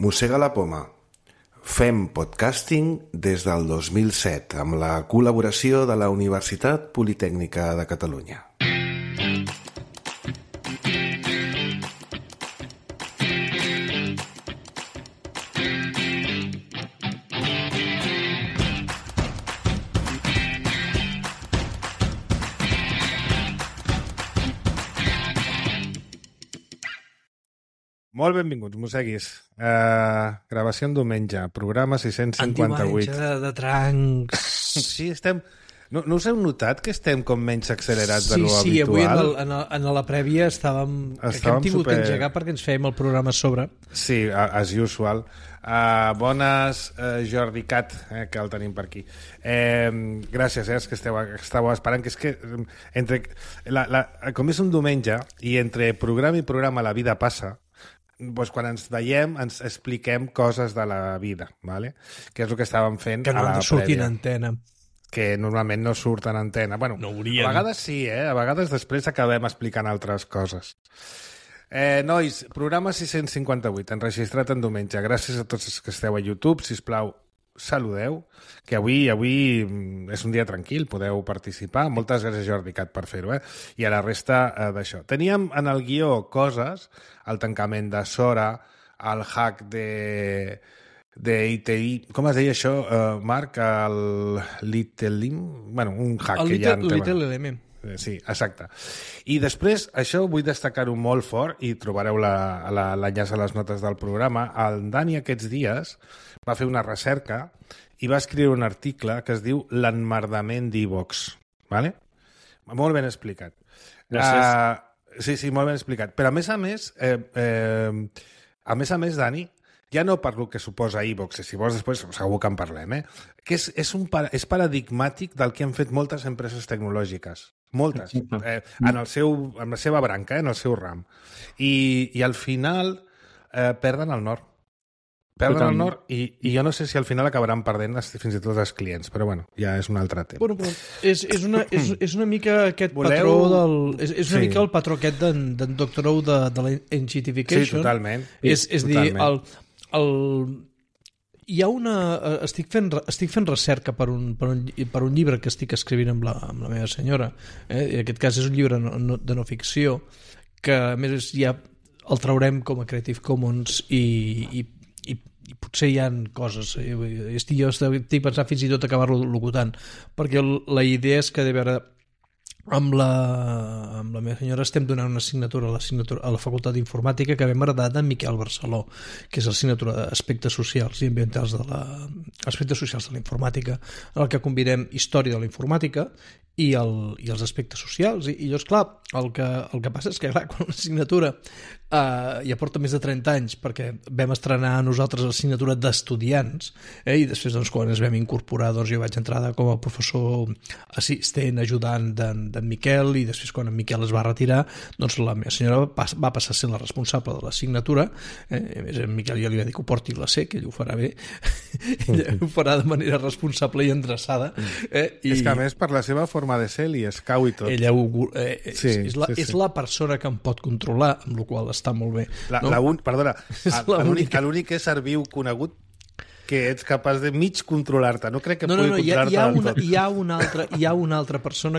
Mossega la poma. Fem podcasting des del 2007 amb la col·laboració de la Universitat Politècnica de Catalunya. Molt benvinguts, mosseguis. Gravació en diumenge, programa 658. En diumenge de trancs. Sí, estem... No us heu notat que estem com menys accelerats de lo habitual? Sí, avui en la prèvia estàvem que hem tingut que engegar perquè ens fèiem el programa a sobre. Sí, as usual. Bones, Jordi Cat, que el tenim per aquí. Gràcies, és que estàveu esperant, que és que entre, com és un diumenge i entre programa i programa la vida passa, doncs quan ens veiem ens expliquem coses de la vida, ¿vale? Que és el que estàvem fent que no a la han de sortir en prèvia. antena. Que normalment no surt en antena. Bueno, no haurien. A vegades sí, a vegades després acabem explicant altres coses. Nois, programa 658, enregistrat en diumenge. Gràcies a tots els que esteu a YouTube. Sisplau, saludeu, que avui és un dia tranquil, podeu participar. Moltes gràcies, Jordi Cat, per fer-ho, I a la resta d'això. Teníem en el guió coses, el tancament de Sora, el hack d'ITI, com es deia això, Marc? El Little... Bueno, un hack el que hi ha... El Little Element. Sí, exacte. I després, això vull destacar-ho molt fort, i trobareu l'enllaç a les notes del programa. El Dani aquests dies va fer una recerca i va escriure un article que es diu L'enmerdament d'Ivox. ¿Vale? Molt ben explicat. Gràcies. Sí, molt ben explicat. Però a més, Dani, ja no per lo que suposa iVox, si vols després segur que en parlem, que és paradigmàtic del que han fet moltes empreses tecnològiques. Moltes. En la seva branca, en el seu ram. I al final perden el nord. Perden el nord i jo no sé si al final acabaran perdent fins i tot els clients, però bueno, ja és un altre tema. Bueno, però és una mica aquest patró del... És una mica el patró aquest d'en Dr. O de la Engitification. Sí, totalment. És dir, hi ha una... Estic fent recerca per un llibre que estic escrivint amb la meva senyora. En aquest cas és un llibre de no ficció que a més ja el traurem com a Creative Commons i potser hi ha coses. Jo estic pensant fins i tot acabar-lo locutant, perquè la idea és que de veure amb la meva senyora estem donant una assignatura a la Facultat d'Informàtica que vam heretar d'en Miquel Barceló, que és l'assignatura d'Aspectes Socials i Ambientals Aspectes Socials de la Informàtica, en el que combinem història de la informàtica i els aspectes socials. I llavors, clar, el que passa és que, clar, quan l'assignatura ja porta més de 30 anys, perquè vam estrenar nosaltres l'assignatura d'estudiants, i després, doncs, quan ens vam incorporar, doncs, jo vaig entrar com a professor assistent, ajudant d'en Miquel, i després, quan en Miquel es va retirar, doncs la meva senyora va passar a ser la responsable de l'assignatura. A més, en Miquel ja li va dir que ho porti la C, que ell ho farà bé, ell ho farà de manera responsable i endreçada. És que, a més, per la seva forma de ser, li escau i tot. Ella és la persona que em pot controlar, amb la qual està molt bé. Perdona, l'únic ésser viu conegut que ets capaç de mig controlar-te. No crec que pugui controlar-te. Hi ha una altra persona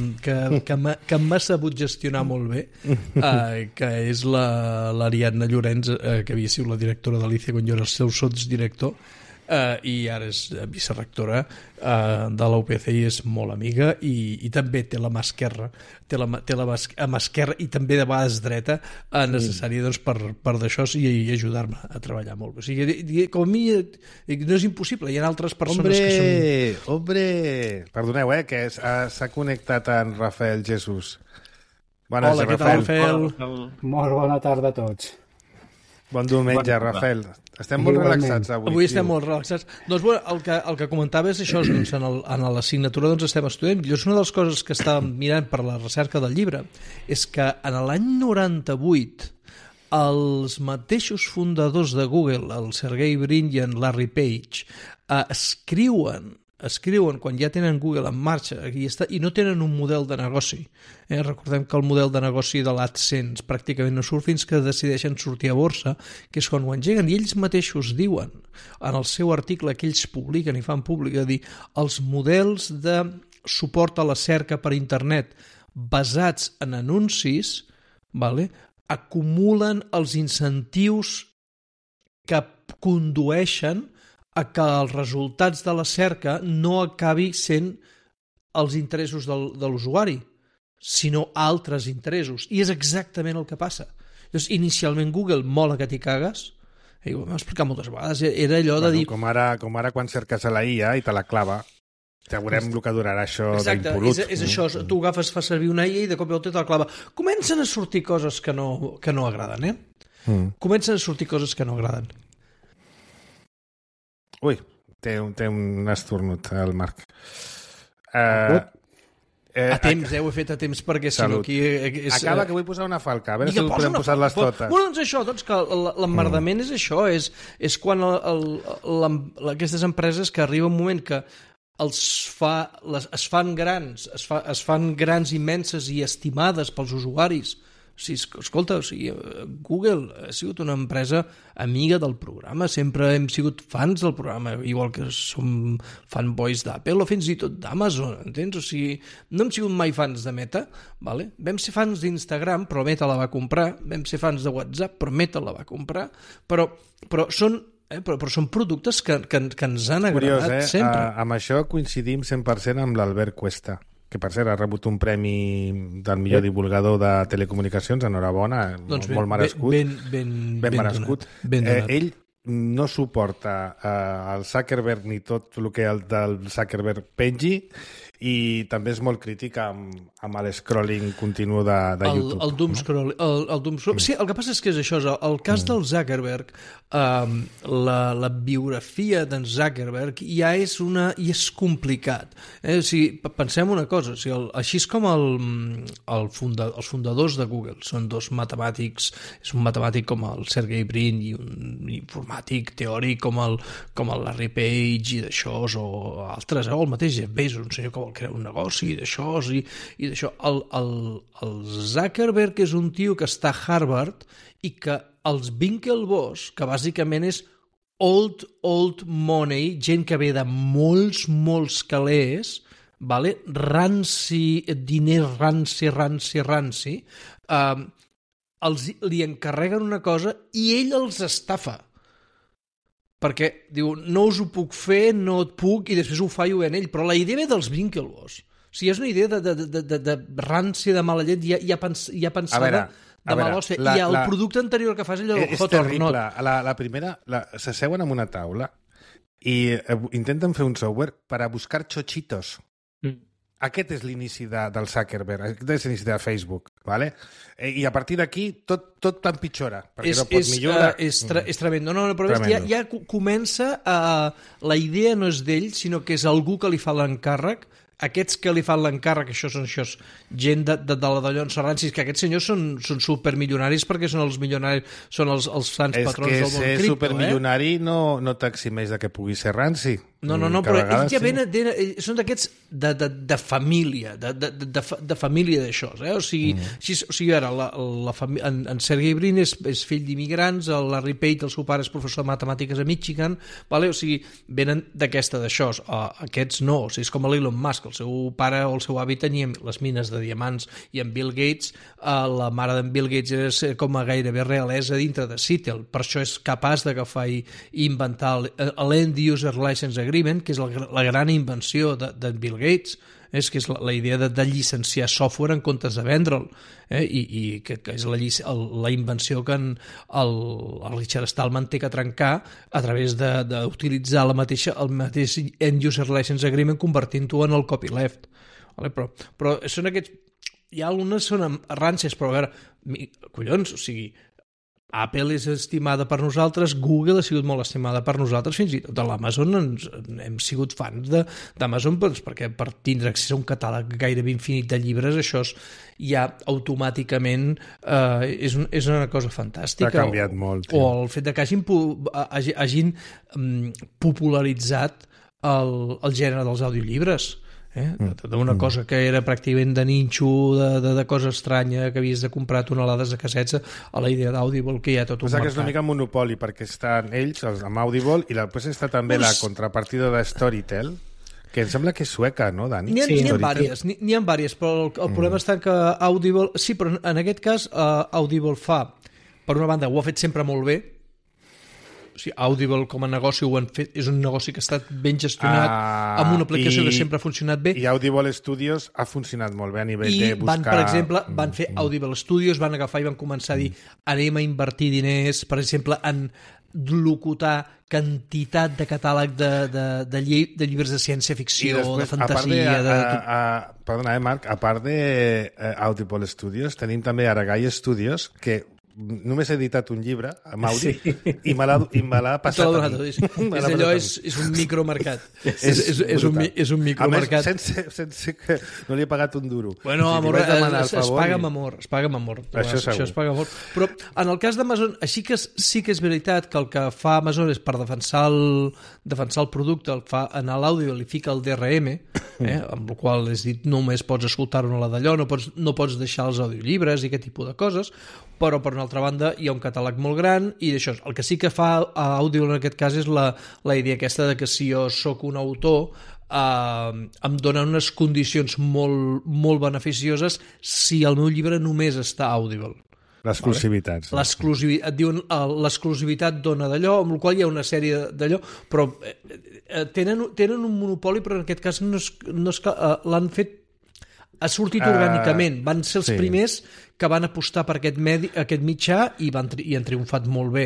que m'ha sabut gestionar molt bé, que és l'Ariadna Llorenç, que havia sigut la directora d'Alicia quan jo era el seu sotsdirector, i ara és vicerectora de la UPC i és molt amiga, i també té la mà esquerra, té la mà esquerra i també de vegades dreta necessària, doncs, per d'això i ajudar-me a treballar molt bé. O sigui, com a mi no és impossible, hi ha altres persones que són... Perdoneu, que s'ha connectat en Rafael Jesús. Bones, hola, què tal, Rafael? Molt bona tarda a tots. Bon diumenge, Rafael. Estem molt relaxats avui. Avui estem molt relaxats. Doncs bueno, el que comentava és això, doncs, en l'assignatura doncs, estem estudiant. Llavors, una de les coses que estàvem mirant per la recerca del llibre és que en l'any 98 els mateixos fundadors de Google, el Sergey Brin i en Larry Page, escriuen escriuen quan ja tenen Google en marxa i no tenen un model de negoci. Recordem que el model de negoci de l'AdSense pràcticament no surt fins que decideixen sortir a borsa, que és quan ho engeguen, i ells mateixos diuen en el seu article que ells publiquen i fan públic, a dir, els models de suport a la cerca per internet basats en anuncis, acumulen els incentius que condueixen a que els resultats de la cerca no acabi sent els interessos de l'usuari, sinó altres interessos. I és exactament el que passa. Llavors, inicialment Google mola que t'hi cagues, i ho hem explicat moltes vegades, era allò de dir... Com ara quan cerques a la IA i te la clava, ja veurem el que durarà això d'impolut. Exacte, és això, tu agafes, fas servir una IA i de cop i volta te la clava. Comencen a sortir coses que no agraden, Comencen a sortir coses que no agraden. Ui, té un esternut al Marc. A temps, ho he fet a temps perquè si no aquí... Acaba que vull posar una falca, a veure si podem posar-les totes. Bueno, doncs això, que l'emmerdament és això, és quan aquestes empreses que arriba un moment que es fan grans, immenses i estimades pels usuaris. Sí, escolta, Google ha sigut una empresa amiga del programa, sempre hem sigut fans del programa, igual que som fanboys d'Apple o fins i tot d'Amazon, entens? O sigui, no hem sigut mai fans de Meta, vale? Vam ser fans d'Instagram, però Meta la va comprar, vam ser fans de WhatsApp, però Meta la va comprar, però són productes que ens han agradat sempre. Amb això coincidim 100% amb l'Albert Cuesta, que per cert ha rebut un premi del millor divulgador de telecomunicacions, enhorabona, doncs molt merescut. Ben merescut. Ell no suporta el Zuckerberg ni tot el que el del Zuckerberg pengi, i també és molt crític amb l'escrolling continu de YouTube. El doomscrolling. Sí, el que passa és que és això. El cas del Zuckerberg, la biografia d'en Zuckerberg ja és complicat. O sigui, pensem una cosa, així és com els fundadors de Google són dos matemàtics, és un matemàtic com el Sergey Brin i un informàtic teòric com el Larry Page i d'això, o altres, o el mateix Jeff Bezos, un senyor que vol crear un negoci i d'això i d'això. El Zuckerberg és un tio que està a Harvard i que els Winklevoss, que bàsicament és old money, gent que ve de molts calés, diner ranci, li encarreguen una cosa i ell els estafa. Perquè diu, no us ho puc fer, no et puc, i després ho fa i ho ven ell. Però la idea ve dels Winklevoss. O sigui, és una idea de ranci, de mala llet, ja pensada de mala hòstia. I el producte anterior que fas, allò del hot or not. La primera, s'asseuen en una taula i intenten fer un software per a buscar chochitos. Aquest és l'inici del Zuckerberg, aquest és l'inici de Facebook, ¿vale? I a partir d'aquí tot empitjora, perquè no pot millorar. És tremendo. No, però ja comença la idea no és d'ell, sinó que és algú que li fa l'encàrrec. Aquests que li fan l'encàrrec, això són gent de la d'allons rancis, que aquests senyors són supermilionaris perquè són els milionaris, són els sants patrons del món cripto. És que ser supermilionari no t'eximeix de que pugui ser ranci. No, però ells ja són d'aquests de família, de família d'això. O sigui, ara, en Sergey Brin és fill d'immigrants, el Larry Page, el seu pare és professor de matemàtiques a Michigan, o sigui, venen d'això. Aquests no, o sigui, és com l'Elon Musk, el seu pare o el seu avi tenien les mines de diamants, i en Bill Gates, la mare d'en Bill Gates és com a gairebé realesa dintre de Seattle, per això és capaç d'agafar i inventar l'End User License Agreement, que és la gran invenció de Bill Gates, que és la idea de llicenciar software en comptes de vendre'l, i que és la invenció que el Richard Stallman té que trencar a través d'utilitzar el mateix End User License Agreement convertint-ho en el copyleft. Però són aquests... Hi ha algunes són ràncies, però a veure, collons, o sigui, Apple és estimada per nosaltres, Google ha sigut molt estimada per nosaltres, fins i tot a l'Amazon hem sigut fans d'Amazon, perquè per tindre accés a un catàleg gairebé infinit de llibres, això ja automàticament és una cosa fantàstica. Ha canviat molt. O el fet que hagin popularitzat el gènere dels audiollibres. D'una cosa que era pràcticament de ninxo, de cosa estranya, que havies de comprar tonelades de cassets, a la idea d'Audible, que hi ha tot un mercat. Que és una mica monopoli, perquè estan ells, amb Audible, i després està també la contrapartida de Storytel, que em sembla que és sueca, no, Dani? N'hi ha diverses, però el problema està que Audible... Sí, però en aquest cas Audible fa, per una banda, ho ha fet sempre molt bé. O sigui, Audible com a negoci ho han fet, és un negoci que ha estat ben gestionat, amb una aplicació que sempre ha funcionat bé. I Audible Studios ha funcionat molt bé a nivell de buscar... Per exemple, van fer Audible Studios, van agafar i van començar a dir anem a invertir diners, per exemple, en locutar quantitat de catàleg de llibres de ciència-ficció, de fantasia... Perdona, Marc, a part d'Audible Studios, tenim també Aragai Studios, que només he editat un llibre amb Audi i me l'ha passat a mi. És un micromercat. És un micromercat. A més, sense que no li he pagat un duro. Bueno, amor, es paga amb amor. Això es paga amor. Però en el cas d'Amazon, així que sí que és veritat que el que fa Amazon és per defensar el producte, el fa en l'àudio, li fica el DRM, amb el qual és dit només pots escoltar-ho a la d'allò, no pots deixar els audiollibres i aquest tipus de coses, però per una altra banda hi ha un catàleg molt gran i d'això. El que sí que fa Audible en aquest cas és la idea aquesta de que si jo sóc un autor em donen unes condicions molt, molt beneficioses si el meu llibre només està a Audible. L'exclusivitat. Et diuen l'exclusivitat dona d'allò, amb la qual hi ha una sèrie d'allò, però tenen un monopoli, però en aquest cas l'han fet, ha sortit orgànicament. Van ser els primers que van apostar per aquest mitjà i han triomfat molt bé.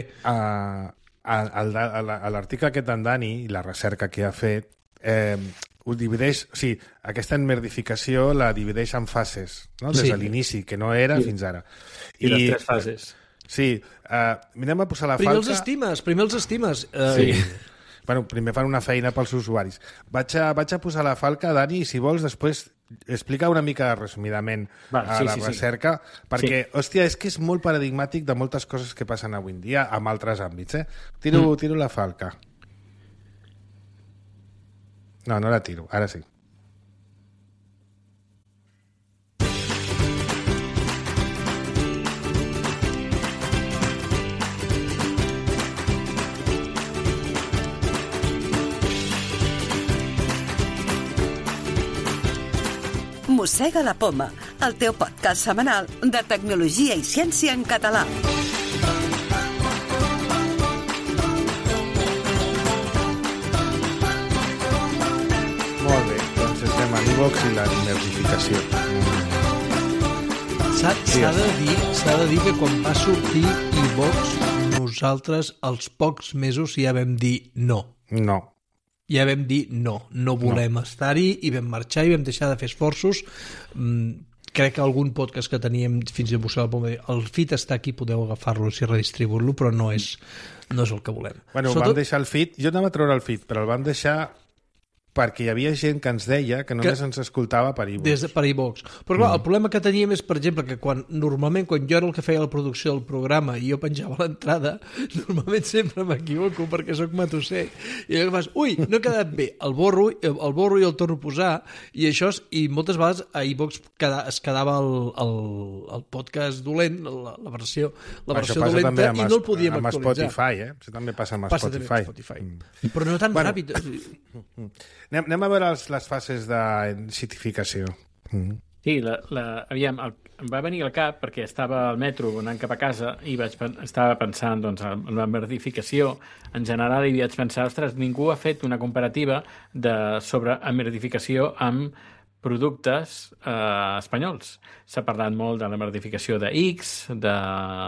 L'article aquest d'en Dani i la recerca que ha fet ho divideix, o sigui, aquesta emmerdificació la divideix en fases, no? Des de l'inici, que no era fins ara. I les 3 fases. Sí, anem a posar la Primer falca... Primer els estimes. Sí. Bueno, primer fan una feina pels usuaris. Vaig a posar la falca, Dani, i si vols després explica una mica resumidament la recerca, perquè, hòstia, és que és molt paradigmàtic de moltes coses que passen avui en dia en altres àmbits, Tiro la falca. No la tiro, ara sí. Mossega la Poma, el teu podcast setmanal de tecnologia i ciència en català. Molt bé, doncs estem a iVox i la diversificació. S'ha de dir que quan va sortir iVox, nosaltres als pocs mesos ja vam dir no. No. Ja vam dir no volem estar-hi i vam marxar i vam deixar de fer esforços. Crec que algun podcast que teníem fins a Mossega la Poma, el feed està aquí, podeu agafar-lo i redistribuir-lo, però no és el que volem. Bueno, vam deixar el feed, jo anava a treure el feed, però el vam deixar perquè hi havia gent que ens deia que només ens escoltava per iVox. Per iVox. Però clar, el problema que teníem és, per exemple, que normalment quan jo era el que feia la producció del programa i jo penjava l'entrada, normalment sempre m'equivoco perquè sóc matusser. I allò que fas, no ha quedat bé, el borro i el torno a posar, i això i moltes vegades a iVox es quedava el podcast dolent, la versió dolenta, i no el podíem actualitzar. Amb Spotify, Això també passa amb Spotify. Però no tan ràpid. Anem a veure les fases de certificació. Sí, aviam, em va venir al cap perquè estava al metro anant cap a casa i estava pensant en la merdificació en general i vaig pensar, ostres, ningú ha fet una comparativa sobre merdificació amb productes espanyols. S'ha parlat molt de la merdificació de X, de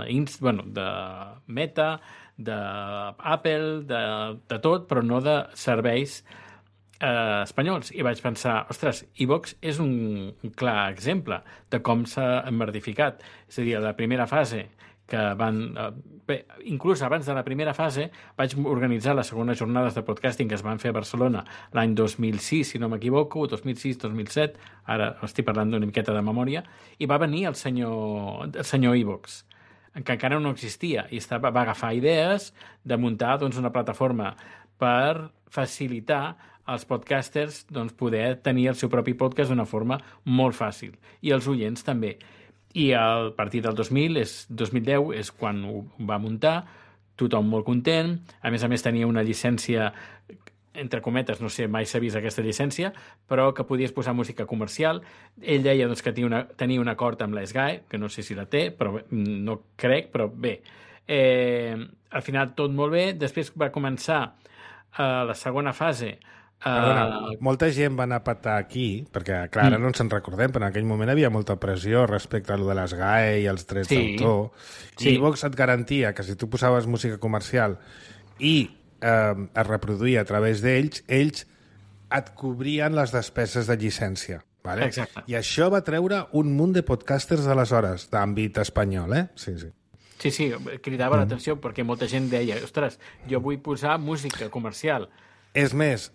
Meta, d'Apple, de tot, però no de serveis espanyols. I vaig pensar, ostres, iVox és un clar exemple de com s'ha emmerdificat. És a dir, la primera fase que van... inclús abans de la primera fase vaig organitzar les segones jornades de podcasting que es van fer a Barcelona l'any 2006, si no m'equivoco, 2006-2007, ara estic parlant d'una miqueta de memòria, i va venir el senyor iVox. que encara no existia, i va agafar idees de muntar doncs, una plataforma per facilitar als podcasters doncs, poder tenir el seu propi podcast d'una forma molt fàcil, i els oients també. I a partir del 2010 és quan ho va muntar, tothom molt content, a més tenia una llicència, entre cometes, no sé, mai s'ha vist aquesta llicència, però que podies posar música comercial. Ell deia doncs, que tenia un acord amb la SGAE, que no sé si la té, però no crec, però bé. Al final tot molt bé, després va començar la segona fase. Perdona, molta gent va anar a patar aquí, perquè clar, ara no ens en recordem, però en aquell moment hi havia molta pressió respecte a lo de les GAE i els drets d'autor. I iVox et garantia que si tu posaves música comercial i es reproduïa a través d'ells, ells et cobrien les despeses de llicència. Vale? Exacte. I això va treure un munt de podcasters d'aleshores, d'àmbit espanyol, Sí. Sí, cridava l'atenció perquè molta gent deia, ostres, jo vull posar música comercial. És més,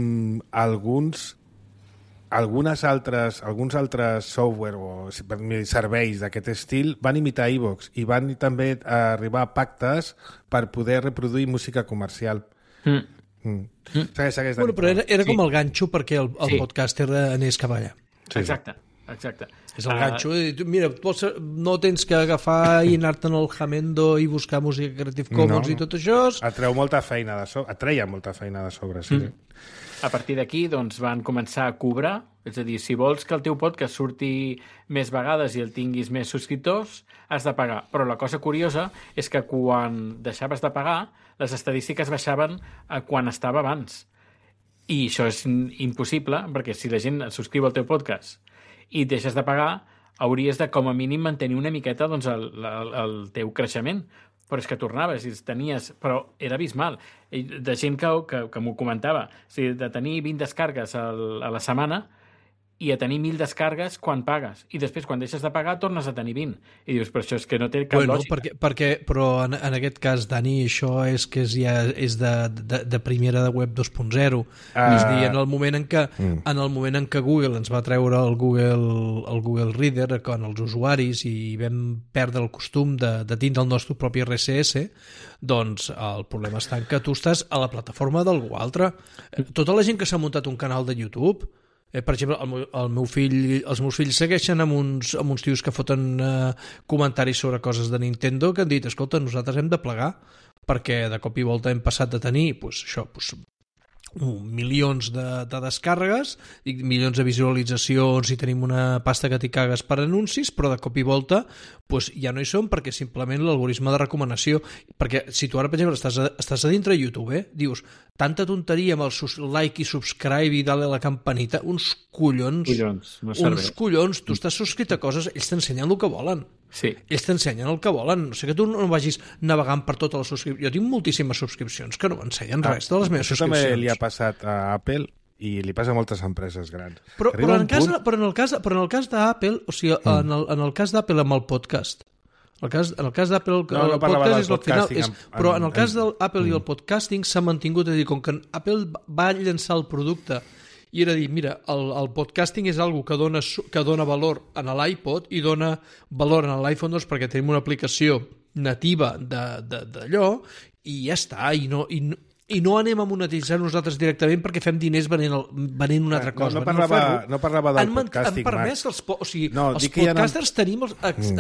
alguns altres software o serveis d'aquest estil van imitar iVox i van també arribar a pactes per poder reproduir música comercial. Segueix, bueno, però era com el ganxo perquè el podcaster anés cap allà. Sí. Exacte. És el ganxo. Mira, no tens que agafar i anar-te'n al Jamendo i buscar música Creative Commons i tot això. Atreia molta feina de sobre, sí. A partir d'aquí doncs, van començar a cobrar, és a dir, si vols que el teu podcast surti més vegades i el tinguis més subscriptors, has de pagar. Però la cosa curiosa és que quan deixaves de pagar, les estadístiques baixaven a quan estava abans. I això és impossible, perquè si la gent es subscriu al teu podcast i deixes de pagar, hauries de, com a mínim, mantenir una miqueta doncs, el teu creixement. Però és que tornaves i tenies... Però era abismal. De gent que m'ho comentava. O sigui, de tenir 20 descargues a la setmana i a tenir 1.000 descargues quan pagues. I després, quan deixes de pagar, tornes a tenir 20. I dius, però això és que no té cap lògica. Però en aquest cas, Dani, això és que és de primera de web 2.0. És a dir, en el moment en què Google ens va treure el Google Reader con els usuaris i vam perdre el costum de tindre el nostre propi RSS, doncs el problema està en que tu estàs a la plataforma d'algú altre. Tota la gent que s'ha muntat un canal de YouTube... per exemple, els meus fills segueixen amb uns tios que foten comentaris sobre coses de Nintendo que han dit, escolta, nosaltres hem de plegar perquè de cop i volta hem passat de tenir milions de descàrregues i milions de visualitzacions i tenim una pasta que t'hi cagues per anuncis, però de cop i volta ja no hi som perquè simplement l'algoritme de recomanació, perquè si tu ara per exemple estàs a dintre de YouTube, dius tanta tonteria amb el like i subscribe i dale a la campanita, uns collons, tu estàs subscrit a coses, ells t'ensenyen el que volen. Sí. Ells t'ensenyen el que volen, no sé que tu no vagis navegant per tota la subscripció. Jo tinc moltíssimes subscripcions que no m'ensenyen res de les meves subscripcions. Això també li ha passat a Apple i li passa a moltes empreses grans. Però en el cas d'Apple, o sigui, en el cas d'Apple amb el podcast, en el cas d'Apple el podcast és el final, però en el cas d'Apple i el podcasting s'ha mantingut, és a dir, com que Apple va llançar el producte i era dir, mira, el podcasting és algo que dona valor en l'iPod i dona valor en l'iPhone doncs, perquè tenim una aplicació nativa d'allò i ja està, i no anem a monetitzar nosaltres directament perquè fem diners venent una altra cosa. No parlava del podcasting, han permès els podcasters tenim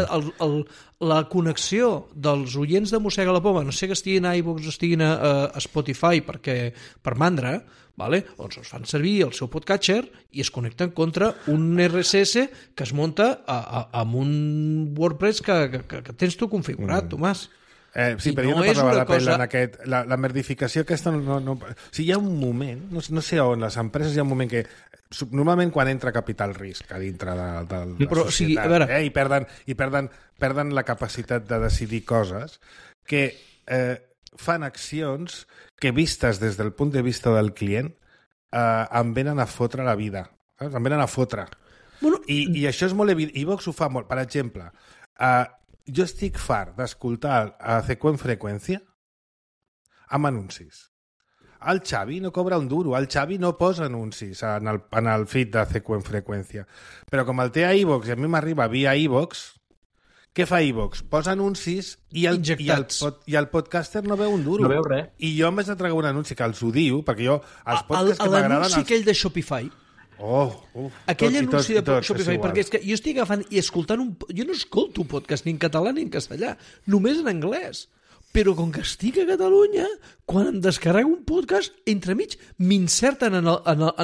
la connexió dels oients de Mossega la Poma, no sé que estiguin a iVoox o estiguin a Spotify per mandra, vale? Doncs es fan servir el seu podcatcher i es connecten contra un RSS que es munta amb un WordPress que tens tu configurat, Tomàs. Sí, però jo no parlava d'Apple en aquest... La merdificació aquesta no... O sigui, hi ha un moment, no sé on, les empreses hi ha un moment que... Normalment quan entra capital risc a dintre de la societat, sigui, a veure... i perden la capacitat de decidir coses que fan accions que vistes des del punt de vista del client em venen a fotre la vida. Saps? Em venen a fotre. Bueno, I això és molt evident. iVox ho fa molt. Per exemple, jo estic fart d'escoltar a CQ en freqüència amb anuncis. El Xavi no cobra un duro, el Xavi no posa anuncis en el feed de CQ en freqüència. Però com el té a iVox i a mi m'arriba via iVox, Què fa iVox? Posa anuncis i el podcaster no veu un duro. No veu res. I jo em vaig a tragar un anunci que els odio, perquè jo, els podcasts que m'agraden... L'anunci aquell de Shopify. Aquell anunci de Shopify, perquè és que jo estic agafant i escoltant jo no escolto un podcast ni en català ni en castellà, només en anglès. Però com que estic a Catalunya, quan em descarrego un podcast, entremig m'inserten en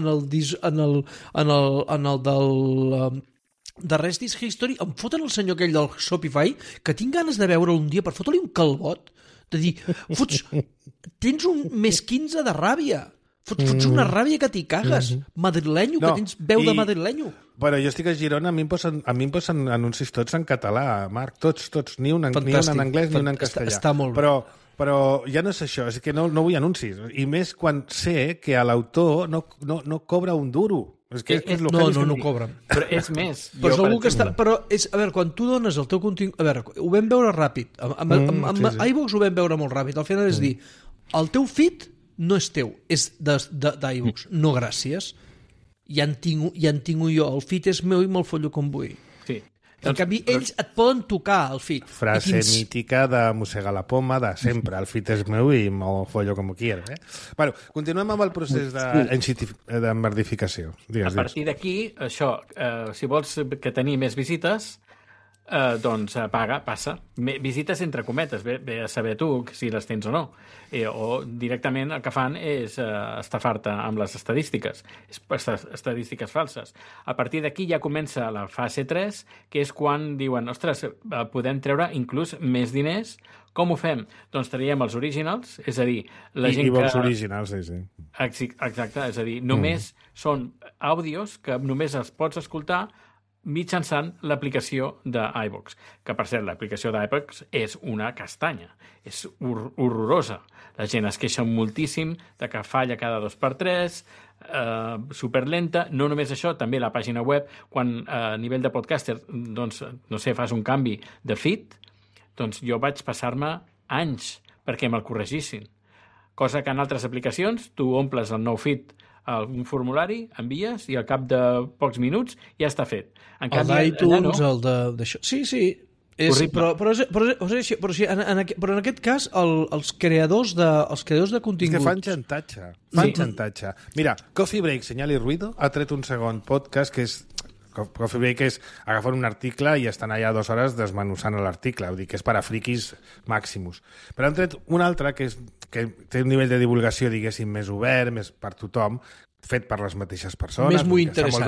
el del The Rest is History, em foten el senyor aquell del Shopify, que tinc ganes de veure un dia per fotre-li un calbot, de dir, tens un més 15 de ràbia, fots una ràbia que t'hi cagues, madrilenyo, que tens veu de madrilenyo. Bueno, jo estic a Girona, a mi em posen anuncis tots en català, Marc, tots, ni un en anglès ni un en castellà. Està molt bé. Però ja no és això, és que no vull anuncis. I més quan sé que l'autor no cobra un duro. És que és no cobren. Però és més. Però és algú que està... Però és, a veure, quan tu dones el teu contingut... A veure, ho vam veure ràpid. Amb iVox ho vam veure molt ràpid. Al final és dir, el teu feed no és teu, és d'iVox. No, gràcies. Ja en tinc jo. El feed és meu i me'l follo com vull. Sí. En canvi, ells et poden tocar el feed. Frase mítica de mossegar la poma, de sempre, el feed és meu i me'l follo com quiero. Bueno, continuem amb el procés de merdificació. Digues. A partir d'aquí, això, si vols que tenir més visites, doncs passa. Visites entre cometes, ve a saber tu si les tens o no. O directament el que fan és estafar-te amb les estadístiques, estadístiques falses. A partir d'aquí ja comença la fase 3, que és quan diuen, ostres, podem treure inclús més diners. Com ho fem? Doncs traiem els originals, és a dir, la gent que... I originals, sí. Exacte, és a dir, només són àudios que només els pots escoltar mitjançant l'aplicació d'iVox. Que, per cert, l'aplicació d'iVox és una castanya. És horrorosa. La gent es queixa moltíssim de que falla cada 2x3, superlenta. No només això, també la pàgina web, quan a nivell de podcaster, doncs, no sé, fas un canvi de feed, doncs jo vaig passar-me anys perquè me'l corregissin. Cosa que en altres aplicacions tu omples el nou feed un formulari, envies i al cap de pocs minuts ja està fet. En el d'iTunes, el d'això... Sí. Però en aquest cas els creadors de continguts... És que fan xantatge. Mira, Coffee Break, Señal y Ruido ha tret un segon podcast que és... Coffee Break és agafar un article i estan allà 2 hores desmenuçant l'article, vull dir que és per a friquis màximus. Però han tret un altre que té un nivell de divulgació, diguéssim, més obert, més per tothom, fet per les mateixes persones. Més molt interessant.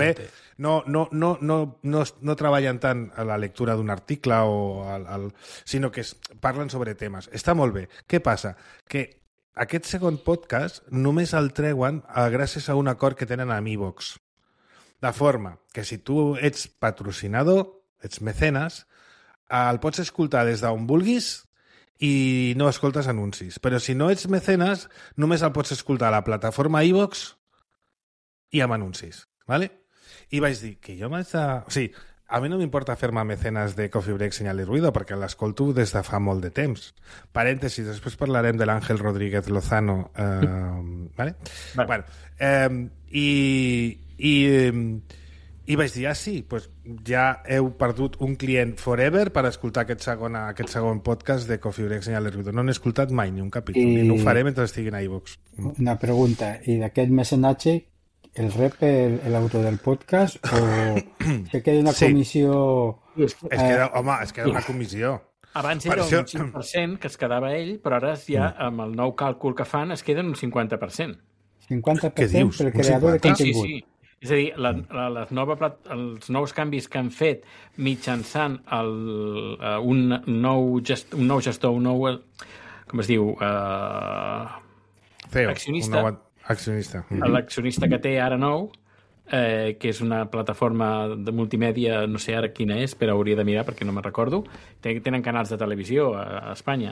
No treballen tant a la lectura d'un article, sinó que parlen sobre temes. Està molt bé. Què passa? Que aquest segon podcast només el treuen gràcies a un acord que tenen amb iVox. De forma que si tu ets patrocinador, ets mecenes, el pots escoltar des d'on vulguis i no escoltes anuncis. Però si no ets mecenes, només el pots escoltar a la plataforma iVox i amb anuncis. ¿Vale? I vaig dir que jo m'haig de... O sigui, a mi no m'importa fer-me mecenes de Coffee Break, Señal y Ruido, perquè l'escolto des de fa molt de temps. Parèntesis, després parlarem de l'Àngel Rodríguez Lozano. ¿Vale? Bueno, i vaig dir, sí, pues ja heu perdut un client forever per escoltar aquest segon podcast de Coffee Break, Señal y Ruido. No n'he escoltat mai ni un capítol, i no ho faré mentre estigui a iVox. Una pregunta, i d'aquest mecenatge el rep l'autor del podcast o se queda una comissió... Es queda una comissió. Abans era un 5% que es quedava ell, però ara ja amb el nou càlcul que fan es queden un 50%. 50% pel creador de contingut. Sí. És a dir, els nous canvis que han fet mitjançant un nou gestor, com es diu? CEO, accionista. Accionista. L'accionista que té ara nou, que és una plataforma de multimèdia, no sé ara quina és, però hauria de mirar perquè no me'n recordo. Tenen canals de televisió a Espanya.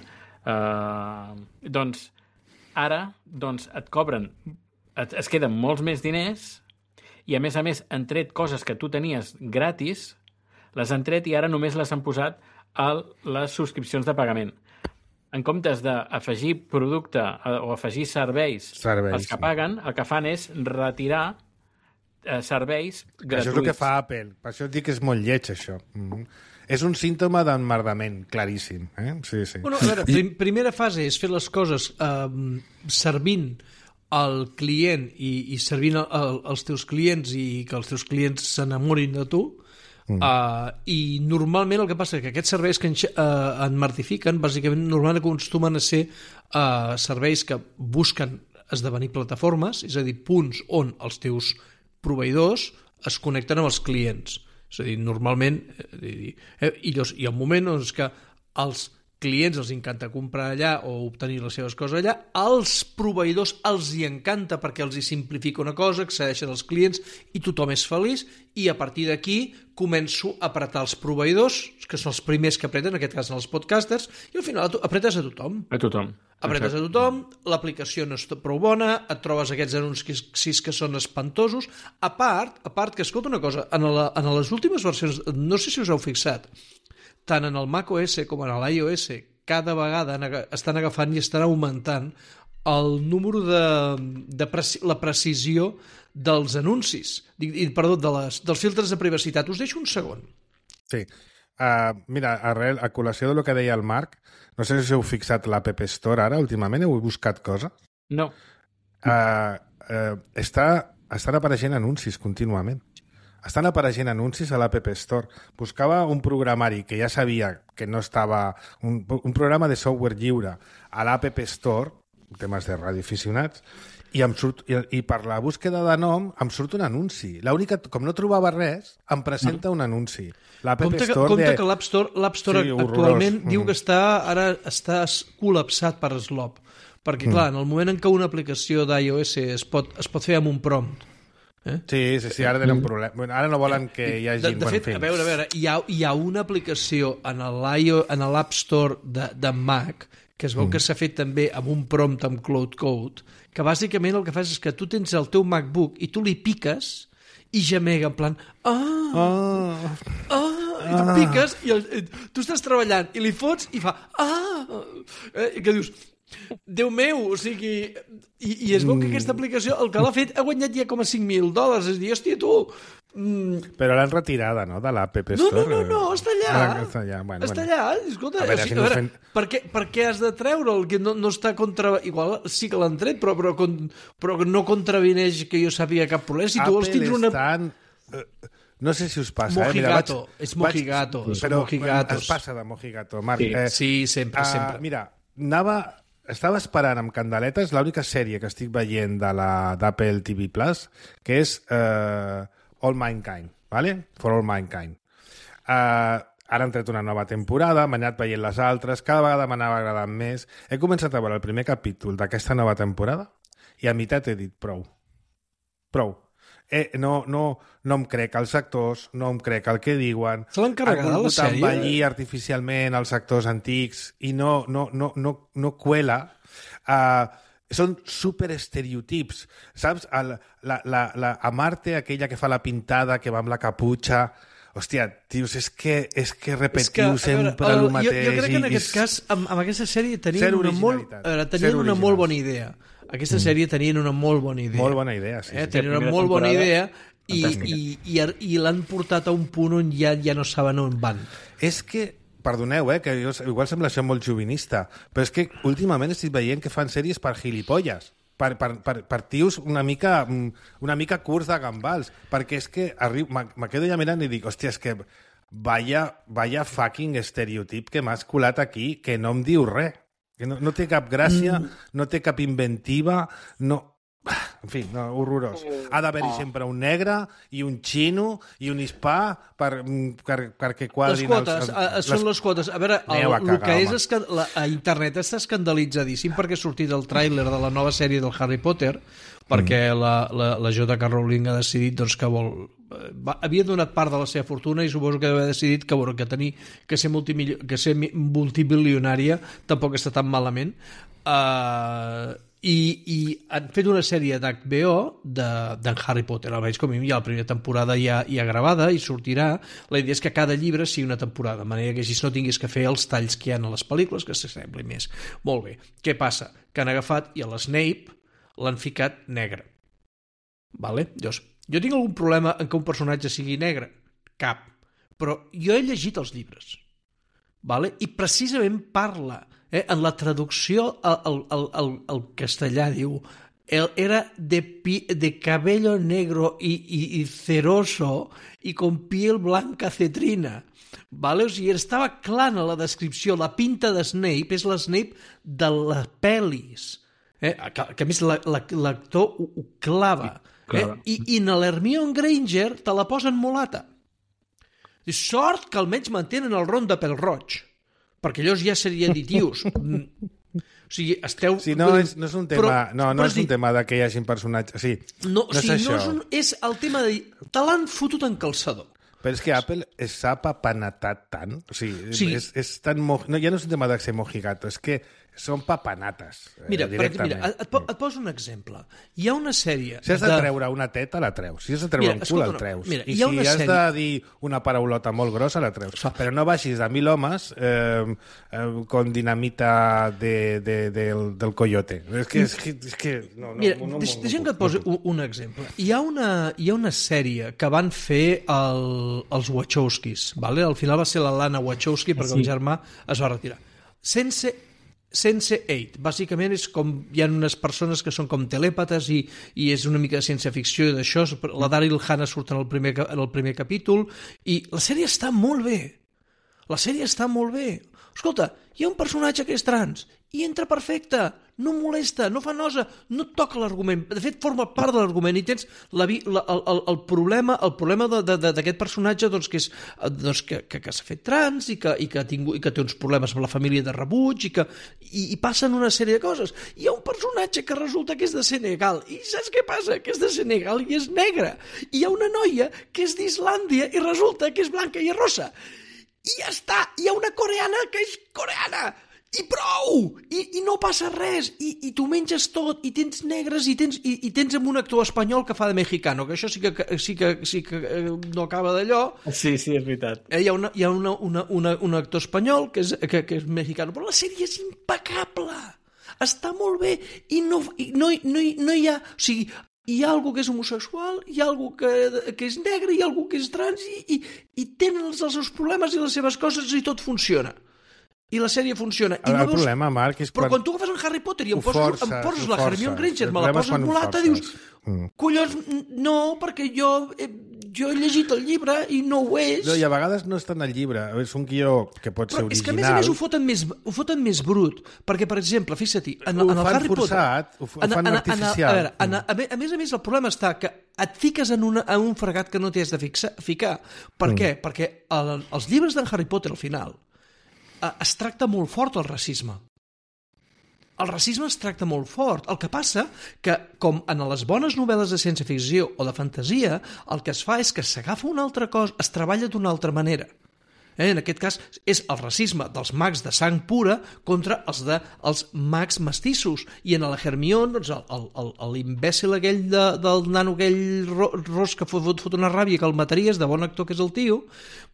Doncs ara et cobren, es queden molts més diners i a més han tret coses que tu tenies gratis, les han tret i ara només les han posat a les subscripcions de pagament. En comptes d'afegir producte o afegir serveis als que paguen, el que fan és retirar serveis gratuïts. Això és el que fa Apple. Per això et dic que és molt lleig, això. És un símptoma d'emmerdament, claríssim. Sí. Bueno, a veure, primera fase és fer les coses servint al client i servint als teus clients i que els teus clients s'enamorin de tu. I normalment el que passa és que aquests serveis que en martifiquen, bàsicament, normalment acostumen a ser serveis que busquen esdevenir plataformes, és a dir, punts on els teus proveïdors es connecten amb els clients. És a dir, normalment, i hi ha un moment on és que els clients els encanta comprar allà o obtenir les seves coses allà, als proveïdors els hi encanta perquè els hi simplifica una cosa, accedeixen als clients i tothom és feliç, i a partir d'aquí començo a apretar els proveïdors, que són els primers que apreten, en aquest cas els podcasters, i al final apretes a tothom. A tothom. Apretes a tothom, l'aplicació no és prou bona, et trobes aquests anuncis que són espantosos. A part que, escolta una cosa, en les últimes versions, no sé si us heu fixat, tant en el macOS com en l'iOS, cada vegada estan agafant i estan augmentant el número la precisió dels anuncis, dels filtres de privacitat. Us deixo un segon. Sí. Mira, a col·lació del que deia el Marc, no sé si us heu fixat l'App Store ara, últimament, heu buscat coses? No. Estan apareixent anuncis contínuament. Estan apareixent anuncis a l'App Store. Buscava un programari que ja sabia que no estava... Un programa de software lliure a l'App Store, temes de radioaficionats, i per la búsqueda de nom em surt un anunci. Com no trobava res, em presenta un anunci. Compte que l'App Store actualment diu que està col·lapsat per Slop. Perquè, clar, en el moment en què una aplicació d'iOS es pot fer amb un prompt, Sí, ara tenen un problema. Bueno, ara no volen que hi hagi... De fet, a veure, hi ha una aplicació en l'App Store de Mac que es veu que s'ha fet també amb un prompt amb Cloud Code, que bàsicament el que fas és que tu tens el teu MacBook i tu li piques i gemega en plan i tu piques i tu estàs treballant i li fots i fa i que dius, Déu meu, o sigui... I es veu que aquesta aplicació, el que l'ha fet, ha guanyat ja com a $5.000. És dir, hòstia, tu... Però l'han retirada, no?, de l'App Store. No, està allà. Està allà. Bueno, està allà. Escolta, per què has de treure'l? Que no està contra... Igual sí que l'han tret, però no contravineix que jo sàpiga cap problema. Si tu vols tindre una... No sé si us passa. Mojigato. És Mojigato. Però es passa de Mojigato, Marc. Sí, sempre. Mira, estava esperant amb candeletes l'única sèrie que estic veient d'Apple TV Plus, que és All Mankind, ¿vale? For All Mankind. Ara han tret una nova temporada, m'he anat veient les altres, cada vegada m'anava agradant més. He començat a veure el primer capítol d'aquesta nova temporada i a meitat he dit prou. No em crec els actors, no em crec el que diuen. Se l'han carregat la sèrie. Ha envellir artificialment els actors antics i no cuela. Són superestereotips, saps? A Marte, aquella que fa la pintada, que va amb la caputxa... Hòstia, tios, és que repetiu sempre el mateix. Jo crec que en aquest cas, amb aquesta sèrie tenien una molt bona idea. Aquesta sèrie tenien una molt bona idea. Molt bona idea, sí. Tenien una molt bona idea i l'han portat a un punt on ja no saben on van. És que, perdoneu, que igual sembla això molt jovinista, però és que últimament estic veient que fan sèries per gilipolles, per tios una mica curts de gambals, perquè és que me quedo ja mirant i dic, hòstia, és que vaya fucking estereotip que m'has colat aquí, que no em diu res. Que no té cap gràcia, no té cap inventiva, no... En fi, no, horrorós. Ha d'haver-hi sempre un negre i un xino i un hispà perquè quadrin... Les quotes, són les quotes. A veure, el que és a internet està escandalitzadíssim perquè ha sortit el tràiler de la nova sèrie del Harry Potter, perquè la J.K. Rowling ha decidit doncs, que havia donat part de la seva fortuna i suposo que havia decidit que ser multimilionària tampoc està tan malament. I han fet una sèrie d'HBO d'en Harry Potter, almenys com a mi ja la primera temporada ja gravada i sortirà. La idea és que cada llibre sigui una temporada, de manera que així no tinguis que fer els talls que hi ha a les pel·lícules, que s'assembli més. Molt bé. Què passa? Que han agafat i a l'Snape l'han ficat negre. Vale? Llavors, jo tinc algun problema en que un personatge sigui negre? Cap. però jo he llegit els llibres, vale? I precisament parla, en la traducció al castellà diu era de cabello negro y ceroso y con piel blanca cetrina. Vale? O sigui, estava clar en la descripció. La pinta de Snape és l'Snape de les pel·lis. Que a més l'actor ho clava. I en l'Hermione Granger te la posen mulata. Sort que almenys mantenen el Ron de pèl roig, perquè llavors ja seria aditius. O sigui, esteu... Sí, no és un tema, és un tema que hi hagin personatges... Sí, no és això. És el tema de... Te l'han fotut en calçador. Però és que Apple s'ha papanatat tant. O sigui, és tan... Ja no és un tema de ser mojigato, és que són papanates. Mira, et poso un exemple. Hi ha una sèrie... Si has de treure una teta, la treus. Si has de treure un cul, el treus. I si has de dir una paraulota molt grossa, la treus. Però no baixis de 1.000 homes con dinamita del coyote. És que... Mira, deixa'm que et posi un exemple. Hi ha una sèrie que van fer els Wachowskis. Al final va ser la Lana Wachowski perquè el germà es va retirar. Sense8, bàsicament és com hi ha unes persones que són com telèpates i és una mica de ciència-ficció i d'això, la Daryl Hannah surt en el primer capítol i la sèrie està molt bé. Escolta, hi ha un personatge que és trans i entra perfecte, no molesta, no fa nosa, no toca l'argument, de fet forma part de l'argument i tens el problema d'aquest personatge que s'ha fet trans i que té uns problemes amb la família de rebuig i passen una sèrie de coses. Hi ha un personatge que resulta que és de Senegal i saps què passa? Que és de Senegal i és negra. I hi ha una noia que és d'Islàndia i resulta que és blanca i és rossa. I ja està, hi ha una coreana que és coreana i prou, i no passa res i tu menges tot, i tens negres i tens amb un actor espanyol que fa de mexicano, que això sí que no acaba d'allò. Sí, és veritat. Hi ha un actor espanyol que és mexicano, però la sèrie és impecable, està molt bé i no hi ha, o sigui, hi ha algú que és homosexual, hi ha algú que és negre, hi ha algú que és trans i tenen els seus problemes i les seves coses i tot funciona. I la sèrie funciona. El problema, Marc, és però quan tu agafes en Harry Potter i em poses la Hermione Granger, me la poses mulata, dius, collons, no, perquè jo he llegit el llibre i no ho és. No, i a vegades no és tant el llibre, és un guió que pot ser original. És que a més ho foten més brut, perquè, per exemple, fixa't-hi, en el Harry Potter... Ho fan artificial. A més, el problema està que et fiques en un fregat que no t'hi has de ficar. Per què? Perquè els llibres d'en Harry Potter, al final, es tracta molt fort el racisme. El racisme es tracta molt fort. El que passa que, com en les bones novel·les de ciència-ficció o de fantasia, el que es fa és que s'agafa una altra cosa, es treballa d'una altra manera. En aquest cas és el racisme dels mags de sang pura contra els mags mestissos. I en la Hermione, l'imbècil aquell del nano aquell ros que fot una ràbia que el mataries, de bon actor que és el tio,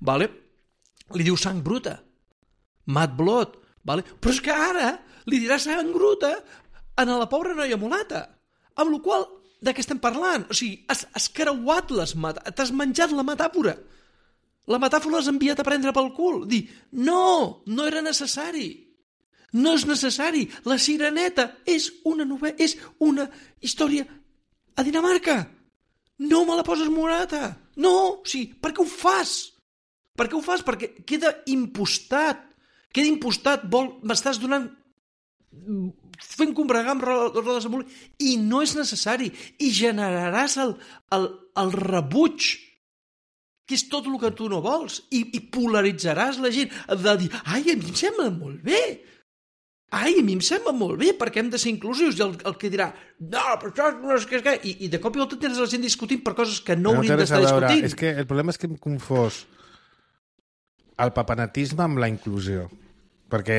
li diu sang bruta. Mad Blood, vale? Però és que ara li dirà sang bruta a la pobra noia mulata, amb la qual de què estem parlant? O sigui, has creuat t'has menjat la metàfora. La metàfora l'has enviat a prendre pel cul. Dir, no era necessari. No és necessari. La Sireneta és una novel·la, és una història a Dinamarca. No me la poses mulata. No, o sigui, per què ho fas? Perquè queda impostat. M'estàs donant fent combregar amb rodes amunt i no és necessari i generaràs el rebuig que és tot el que tu no vols i polaritzaràs la gent de dir, ai, a mi em sembla molt bé perquè hem de ser inclusius i el que dirà, no, però això no és que i de cop i volta tens la gent discutint per coses que no haurien d'estar discutint. És que el problema és que hem confós el papanatisme amb la inclusió. Perquè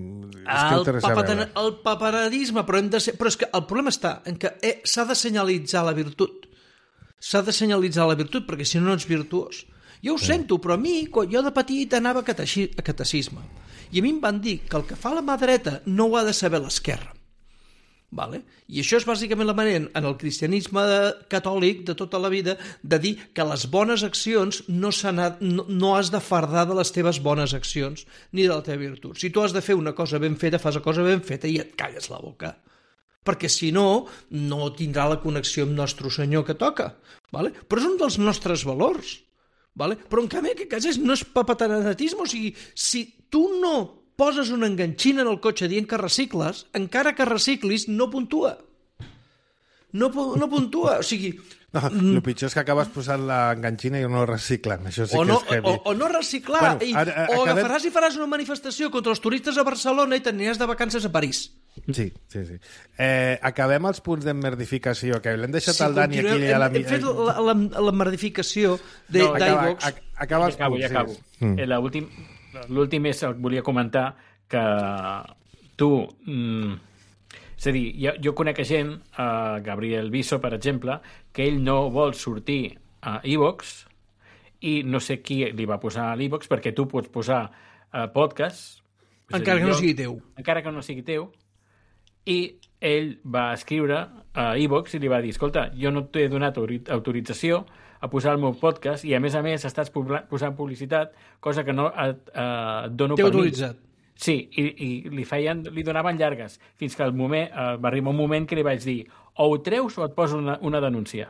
el papanatisme, però és que el problema està en que s'ha de senyalitzar la virtut. Perquè si no ets virtuós. Jo ho sento, però a mi, quan jo de petit anava a catecisme, i a mi em van dir que el que fa la mà dreta no ho ha de saber l'esquerra. Vale? I això és bàsicament la manera en el cristianisme catòlic de tota la vida de dir que les bones accions no has de fardar de les teves bones accions ni de la teva virtut. Si tu has de fer una cosa ben feta, fas la cosa ben feta i et calles la boca. Perquè si no, no tindrà la connexió amb Nostre Senyor que toca. Vale? Però és un dels nostres valors. Vale? Però en canvi aquest cas no és papataranatisme, o sigui, si tu no poses una enganxina en el cotxe dient que recicles, encara que reciclis, no puntua. No puntua. O sigui... No, el pitjor és que acabes posant l'enganxina i no reciclen. Això sí que és heavy. O no reciclar. O agafaràs i faràs una manifestació contra els turistes a Barcelona i t'aniràs de vacances a París. Sí. Acabem els punts d'emmerdificació, que l'hem deixat al Dani aquí. Hem fet l'emmerdificació d'iVox. Acaba els punts. Ja acabo. L'últim és el que volia comentar, que tu... és a dir, jo conec gent, Gabriel Viso, per exemple, que ell no vol sortir a iVox i no sé qui li va posar a l'iVox, perquè tu pots posar podcast... Encara que no sigui teu. Encara que no sigui teu. I ell va escriure a iVox i li va dir, escolta, jo no t'he donat autorització a posar el meu podcast i a més estàs posant publicitat, cosa que no et dono permís. T'he autoritzat. Sí, i li donaven llargues, fins que va arribar un moment que li vaig dir o ho treus o et poso una denúncia.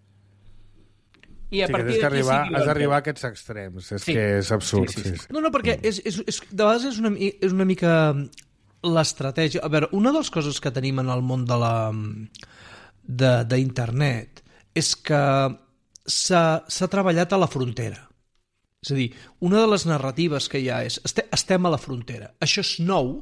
I a partir d'aquí has d'arribar a aquests extrems, que és absurd. Sí. No, perquè de vegades és una mica l'estratègia. A veure, una de les coses que tenim en el món d'internet és que s'ha treballat a la frontera. És a dir, una de les narratives que hi ha és estem a la frontera. Això és nou,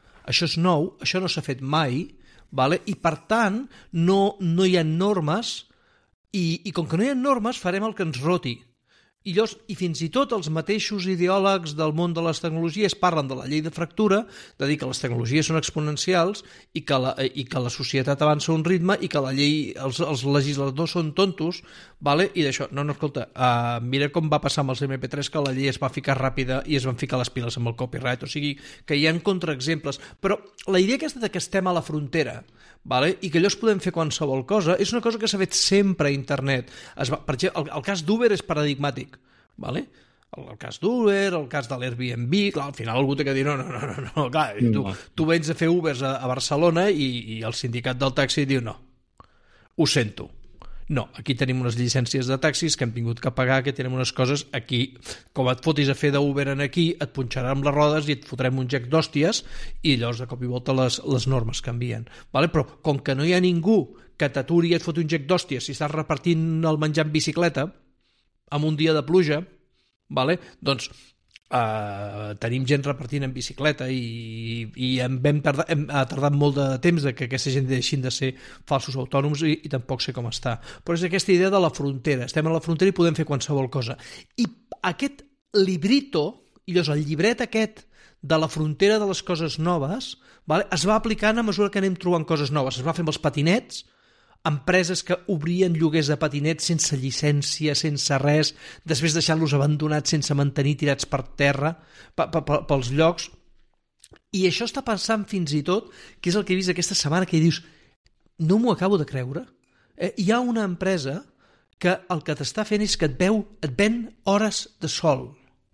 això no s'ha fet mai, vale? I per tant no hi ha normes i com que no hi ha normes farem el que ens roti. I fins i tot els mateixos ideòlegs del món de les tecnologies parlen de la llei de fractura, de dir que les tecnologies són exponencials i que la societat avança a un ritme i que la llei, els legisladors són tontos, vale? I d'això, no, escolta, mira com va passar amb els MP3, que la llei es va ficar ràpida i es van ficar les piles amb el copyright, o sigui que hi ha contraexemples, però la idea aquesta de que estem a la frontera, vale? I que allò es podem fer qualsevol cosa, és una cosa que s'ha fet sempre a internet. Per exemple, el cas d'Uber és paradigmàtic, vale? El cas d'Uber, el cas de l'Airbnb, clar, al final algú té que dir no, clar, tu vens a fer Ubers a Barcelona i el sindicat del taxi diu no, ho sento. No, aquí tenim unes llicències de taxis que hem tingut que pagar, que tenim unes coses aquí. Com et fotis a fer d'Uber en aquí, et punxaran amb les rodes i et fotrem un gec d'hòsties i llavors de cop i volta les normes canvien. Vale? Però com que no hi ha ningú que t'aturi i et foti un gec d'hòsties si estàs repartint el menjar en bicicleta en un dia de pluja, vale? Doncs tenim gent repartint en bicicleta i ha tardat molt de temps que aquesta gent deixin de ser falsos autònoms i tampoc sé com està. Però és aquesta idea de la frontera. Estem a la frontera i podem fer qualsevol cosa. I aquest librito, i llavors el llibret aquest de la frontera de les coses noves, vale, es va aplicant a mesura que anem trobant coses noves. Es va fer amb els patinets, empreses que obrien lloguers de patinets sense llicència, sense res, després deixant-los abandonats sense mantenir, tirats per terra, pels llocs. I això està passant fins i tot, que és el que he vist aquesta setmana, que dius, no m'ho acabo de creure. Hi ha una empresa que el que t'està fent és que et ven hores de sol.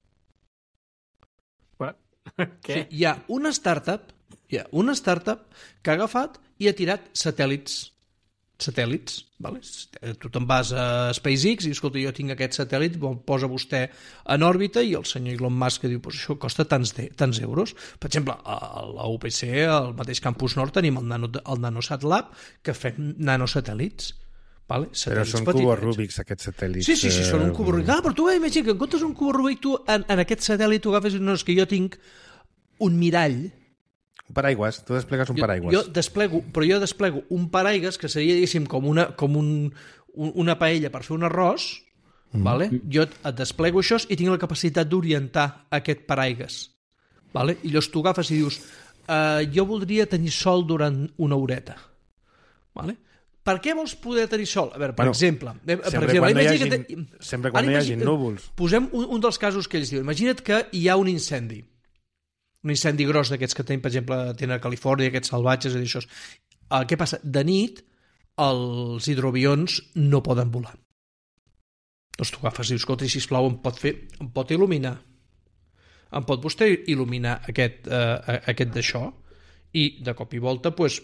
Què? Hi ha una startup que ha agafat i ha tirat satèl·lits, vale? Tu te'n vas a SpaceX i escolta, jo tinc aquest satèl·lit, posa vostè en òrbita i el senyor Elon Musk que diu, pues això costa tants euros. Per exemple, a la UPC, al mateix Campus Nord, tenim el Nanosat Lab que fem nanosatèl·lits. Vale? Però són cubos Rubik, aquests satèl·lits. Sí, són un cubo Rubik. Però tu imagina que en comptes d'un cubo Rubik, tu en aquest satèl·lit tu agafes, no, és que jo tinc un mirall. Un paraigües, tu desplegues un paraigües. Jo desplego un paraigües que seria, diguéssim, com una paella per fer un arròs, vale? Jo et desplego això i tinc la capacitat d'orientar aquest paraigües. Vale? I llavors tu agafes i dius, jo voldria tenir sol durant una horeta. Vale? Per què vols poder tenir sol? A veure, per exemple... Sempre quan no hi hagi núvols. Posem un dels casos que ells diuen. Imagina't que hi ha un incendi gros d'aquests que tenim, per exemple, tenen a Califòrnia, aquests salvatges i d'això. Què passa? De nit, els hidroavions no poden volar. Doncs tu agafes i dius, escolta, sisplau, em pot il·luminar? Em pot vostè il·luminar aquest d'això? I de cop i volta, doncs,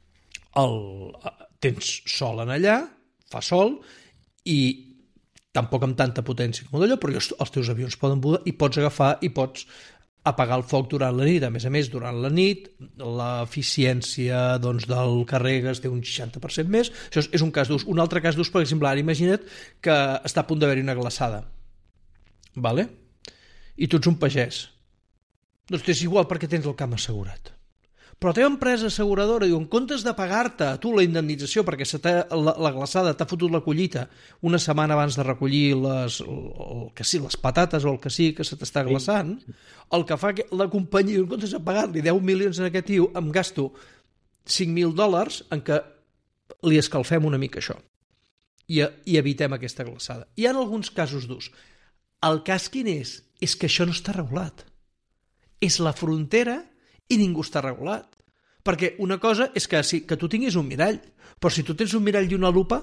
tens sol en allà, fa sol, i tampoc amb tanta potència com d'allò, però els teus avions poden volar i pots agafar i pots apagar el foc durant la nit. A més, durant la nit, l'eficiència del carregues té un 60% més. Això és un cas d'ús. Un altre cas d'ús, per exemple, ara imagina't que està a punt d'haver-hi una glaçada. Vale? I tu ets un pagès. Doncs t'és igual perquè tens el camp assegurat. Però la teva empresa asseguradora diu, en comptes de pagar-te a tu la indemnització perquè la glaçada t'ha fotut la collita una setmana abans de recollir les patates o el que sí que se t'està glaçant, el que fa la companyia, en comptes de pagar-li 10 milions a aquest tio, em gasto $5.000 en què li escalfem una mica això i evitem aquesta glaçada. Hi ha alguns casos d'ús. El cas quin és? És que això no està regulat. És la frontera i ningú està regulat. Perquè una cosa és que tu tinguis un mirall, però si tu tens un mirall i una lupa,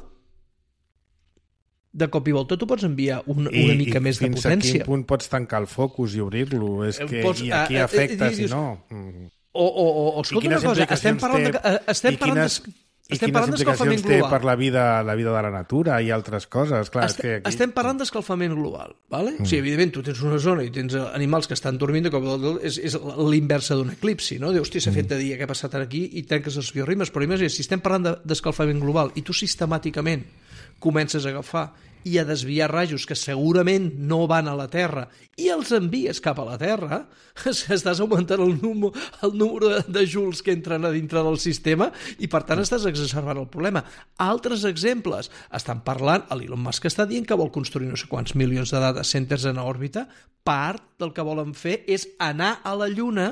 de cop i volta tu pots enviar una mica més de potència. I fins a quin punt pots tancar el focus i obrir-lo? I aquí afecta, si no... Escolta una cosa, estem parlant I quines implicacions té per la vida de la natura i altres coses? Clar, estem parlant d'escalfament global, ¿vale? O sigui, evidentment, tu tens una zona i tens animals que estan dormint, és l'inversa d'un eclipsi, no? Dius, hòstia, s'ha fet de dia, què ha passat aquí? I trenques els biorritmes. Però imagina, si estem parlant d'escalfament global i tu sistemàticament comences a agafar i a desviar rajos que segurament no van a la Terra i els envies cap a la Terra, estàs augmentant el número de joules que entren a dintre del sistema i, per tant, estàs exacerbant el problema. Altres exemples. Estan parlant, l'Elon Musk està dient que vol construir no sé quants milions de data centers en òrbita. Part del que volen fer és anar a la Lluna,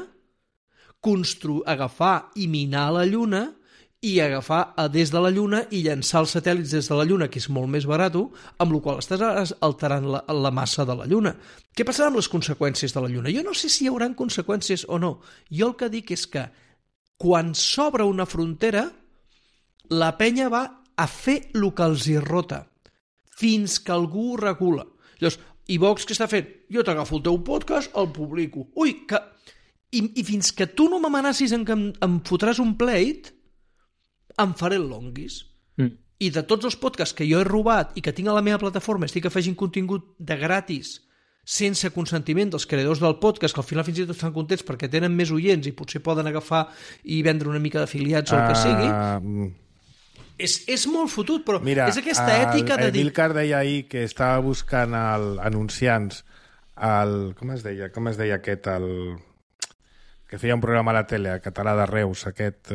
agafar i minar la Lluna i agafar des de la Lluna i llançar els satèl·lits des de la Lluna, que és molt més barat, amb la qual estàs alterant la massa de la Lluna. Què passarà amb les conseqüències de la Lluna? Jo no sé si hi haurà conseqüències o no. Jo el que dic és que quan s'obre una frontera, la penya va a fer el que els hi rota, fins que algú ho regula. Llavors, i Vox què està fent? Jo t'agafo el teu podcast, el publico. I fins que tu no m'amenacis en que em fotràs un pleit, em faré el longuis. I de tots els podcasts que jo he robat i que tinc a la meva plataforma, estic afegint contingut de gratis sense consentiment dels creadors del podcast, que al final fins i tot estan contents perquè tenen més oients i potser poden agafar i vendre una mica d'afiliats o el que sigui. És molt fotut, però mira, és aquesta ètica de dir... Emilcar deia ahir que estava buscant anunciants com es deia aquest que feia un programa a la tele, a Català de Reus, aquest...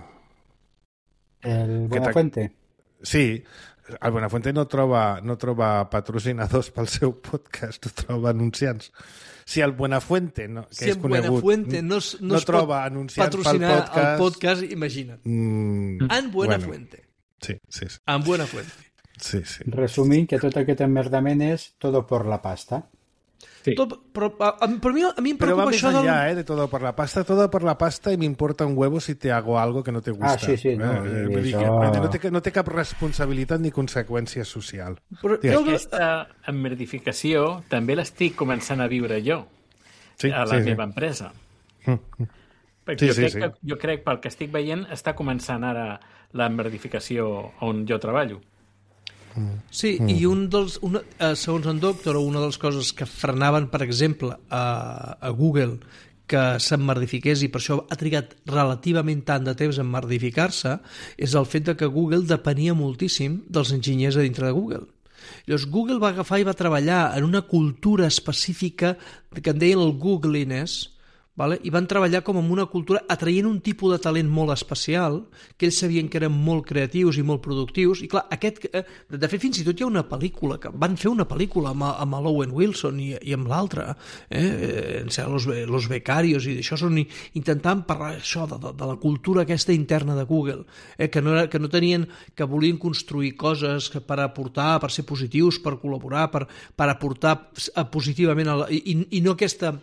El Buenafuente. Sí, el Buenafuente no troba patrocinadors pel seu podcast, troba anunciants. Si el Buenafuente, que és conegut, no troba anunciants pel podcast... el podcast, imagina't. En Buenafuente. Sí. En Buenafuente. Sí. Resumint, que tot aquest emmerdament és todo por la pasta. Sí. Però a mi em Pero va preocupa más això allá, de todo por la pasta y me importa un huevo si te hago algo que no te gusta. Sí. No té cap responsabilitat ni conseqüència social. Però aquesta emmerdificació també l'estic començant a viure jo a la meva empresa. Jo crec, pel que estic veient, està començant ara l'emmerdificació on jo treballo. Sí, i segons en Doctor, una de les coses que frenaven, per exemple, a Google que s'emmerdifiqués, i per això ha trigat relativament tant de temps a emmerdificar-se, és el fet que Google depenia moltíssim dels enginyers a dintre de Google. Llavors, Google va agafar i va treballar en una cultura específica que en deien el Googliness, vale? I van treballar com en una cultura atraient un tipus de talent molt especial, que ells sabien que eren molt creatius i molt productius, i clar, de fet fins i tot hi ha una pel·lícula, que van fer una pel·lícula amb l'Owen Wilson i amb l'altre, Los Becarios, i d'això intentant parlar això de la cultura aquesta interna de Google, que no tenien, que volien construir coses per aportar, per ser positius, per col·laborar, per aportar positivament, i no aquesta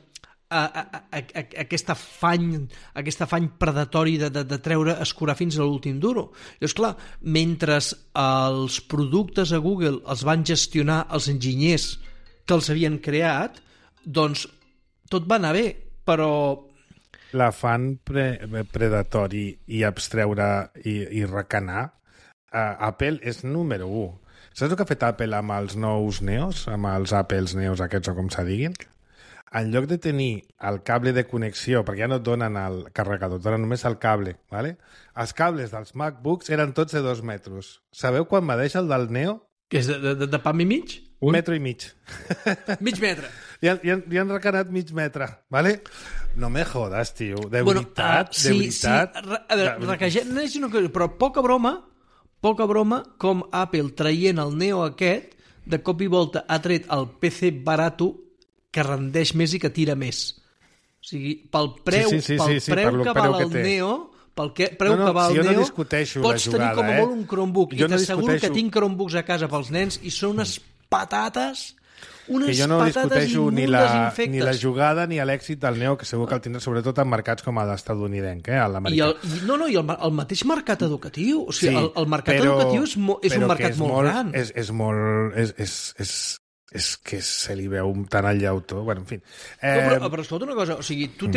aquest afany predatori de treure, escurar fins a l'últim duro. Llavors, clar, mentre els productes a Google els van gestionar els enginyers que els havien creat, doncs tot va anar bé, però... L'afany predatori i abstreure i recanar, Apple és número 1. Saps el que ha fet Apple amb els nous Neos, amb els Apples Neos aquests o com se diguin? En lloc de tenir el cable de connexió, perquè ja no et donen el carregador, et donen només el cable, ¿vale? Els cables dels MacBooks eren tots de 2 metres. Sabeu quan medeix el del Neo? Que és de pam i mig? 1 metre i mig. Mig metre. Li han recanat mig metre, ¿vale? No me jodas, tio. De veritat, de veritat. Sí. A veure, però poca broma com Apple traient el Neo aquest, de cop i volta ha tret el PC barato que rendeix més i que tira més. O sigui, pel preu que val el Neo, pel preu que val el Neo, pots tenir com a molt un Chromebook. I t'asseguro que tinc Chromebooks a casa pels nens i són unes patates... Que jo no discuteixo ni la jugada ni l'èxit del Neo, que segur que el tindrà sobretot en mercats com l'estadounidenc, l'americà. I el mateix mercat educatiu. O sigui, el mercat educatiu és un mercat molt gran. És que se li veu tant al llautó. Bueno, en fi. Però escolta una cosa, o sigui, tu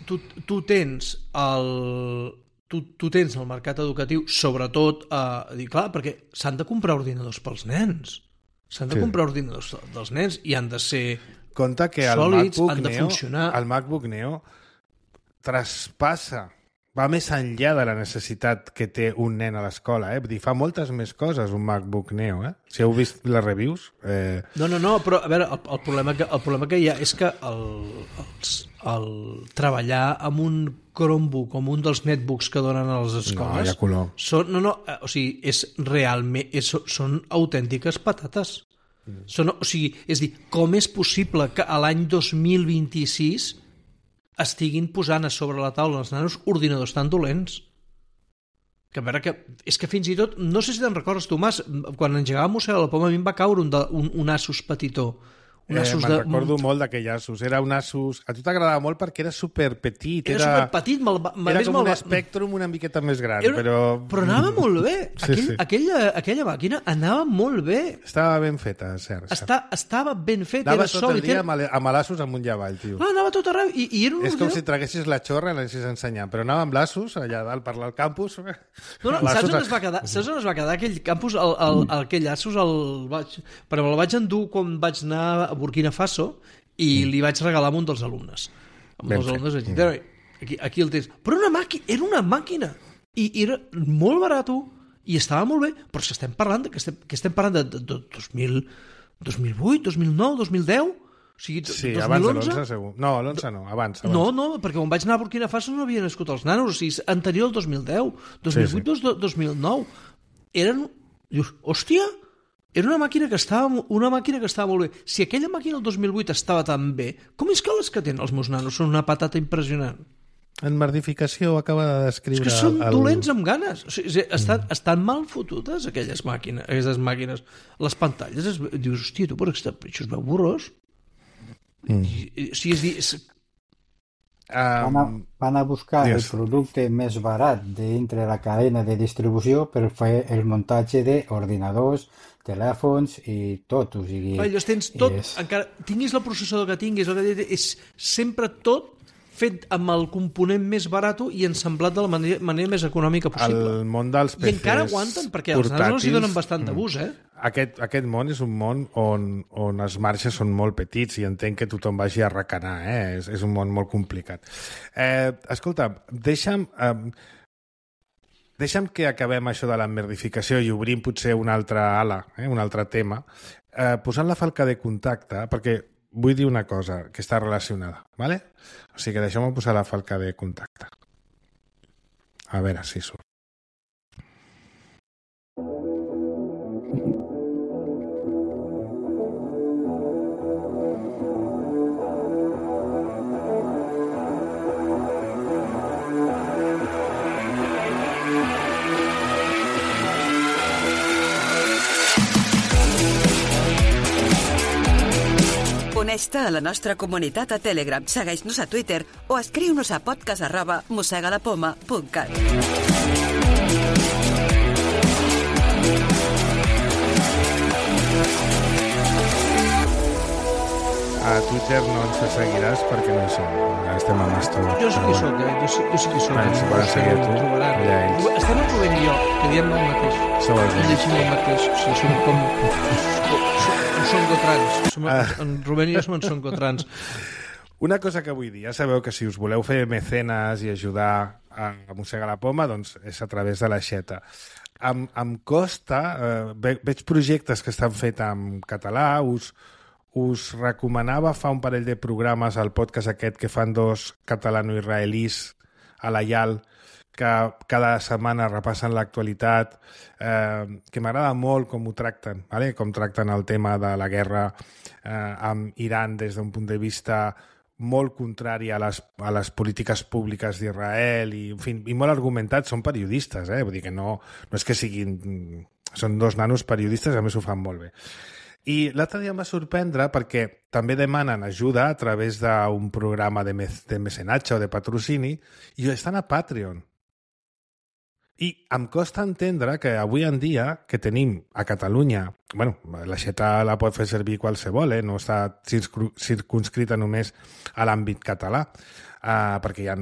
tens el mercat educatiu, sobretot, clar, perquè s'han de comprar ordinadors pels nens. S'han de comprar ordinadors dels nens i han de ser compte que sòlids, han de funcionar. El MacBook Neo traspassa, va més enllà de la necessitat que té un nen a l'escola. Vull dir, fa moltes més coses un MacBook Neo. Si heu vist les reviews... No, però a veure, el problema que hi ha és que el treballar amb un Chromebook, com un dels netbooks que donen a les escoles... No, hi ha color. O sigui, són autèntiques patates. O sigui, és dir, com és possible que a l'any 2026 estiguin posant a sobre la taula els nanos ordinadors tan dolents? Que a veure, és que fins i tot, no sé si te'n recordes tu, Mas, quan engegàvem Mossega la Poma a mi em va caure un Asus petitó. Recordo molt d'aquell Asus. Era un Asus... A tu t'agradava molt perquè era superpetit. Era superpetit. Era com un Spectrum una miqueta més gran. Però anava molt bé. Aquella màquina anava molt bé. Estava ben feta, cert. Estava ben feta. Anava tot el dia amb l'Asus amunt i avall, tio. No, anava tot arreu. És com si traguessis la xorra i l'anessis ensenyant. Però anava amb l'Asus allà dalt per al campus. No, saps on es va quedar aquell campus? Aquell Asus el vaig endur quan vaig anar a Burkina Faso i li vaig regalar a un dels alumnes. Aquí el tens. Però era una màquina. I era molt barat i estava molt bé. Però si estem parlant de 2008, 2009, 2010... O sigui, sí, 2011? Abans de l'11 segur. No, l'11 no, abans. No, perquè quan vaig anar a Burkina Faso no havien nascut els nanos. O sigui, anterior al 2010, 2008, 2009. Dius, hòstia... Era una màquina que estava molt bé. Si aquella màquina el 2008 estava tan bé, com és que les que tenen els meus nanos són una patata impressionant? En Mardificació acaba de descriure... És que són dolents amb ganes. O sigui, estan mal fotutes aquestes màquines. Les pantalles, dius, hòstia, tu, però això es veu borrós. Van a buscar el producte més barat dintre la cadena de distribució per fer el muntatge d'ordinadors, telèfons i tot. O sigui, llavors tens tot, encara tinguis el processador que tinguis, és sempre tot fet amb el component més barat i ensamblat de la manera més econòmica possible. El món dels PCs i encara aguanten, perquè els nanos els hi donen bastant d'abús, Aquest món és un món on els marges són molt petits i entenc que tothom vagi a recanar, és un món molt complicat. Escolta, deixa'm que acabem això de la merdificació i obrim potser una altra ala, un altre tema, posant la falca de contacte, perquè vull dir una cosa que està relacionada, ¿vale? O sigui que deixeu-me posar la falca de contacte. A veure si surt. Uneix-te a la nostra comunitat a Telegram, segueix-nos a Twitter o escriu-nos a podcast@mossegalapoma.cat. A Twitter no ens seguiràs perquè no hi som. Estem a Mastodon. Jo sí que hi soc, jo sí que hi soc. Ens poden seguir a tu, allà ells. Estem en Rubén i jo, que diem el mateix. Sou els I llegim el mateix. O sigui, som com... Som gotrans. En Rubén i jo som en songotrans. Una cosa que vull dir, ja sabeu que si us voleu fer mecenes i ajudar a mossegar la poma, doncs és a través de l'aixeta. Em costa, veig projectes que estan fets en català, us recomanava fa un parell de programes al podcast aquest que fan dos catalano-israelís a la IAL, que cada setmana repassen l'actualitat, que m'agrada molt com ho tracten, ¿vale? Com tracten el tema de la guerra amb Iran des d'un punt de vista molt contrari a les polítiques públiques d'Israel i, en fi, i molt argumentats. Són periodistes, vull dir que no és que siguin... Són dos nanos periodistes, a més ho fan molt bé. I l'altre dia em va sorprendre perquè també demanen ajuda a través d'un programa de mecenatge o de patrocini i estan a Patreon. I em costa entendre que avui en dia que tenim a Catalunya, bueno, l'aixeta la pot fer servir qualsevol, no està circunscrita només a l'àmbit català, perquè hi ha...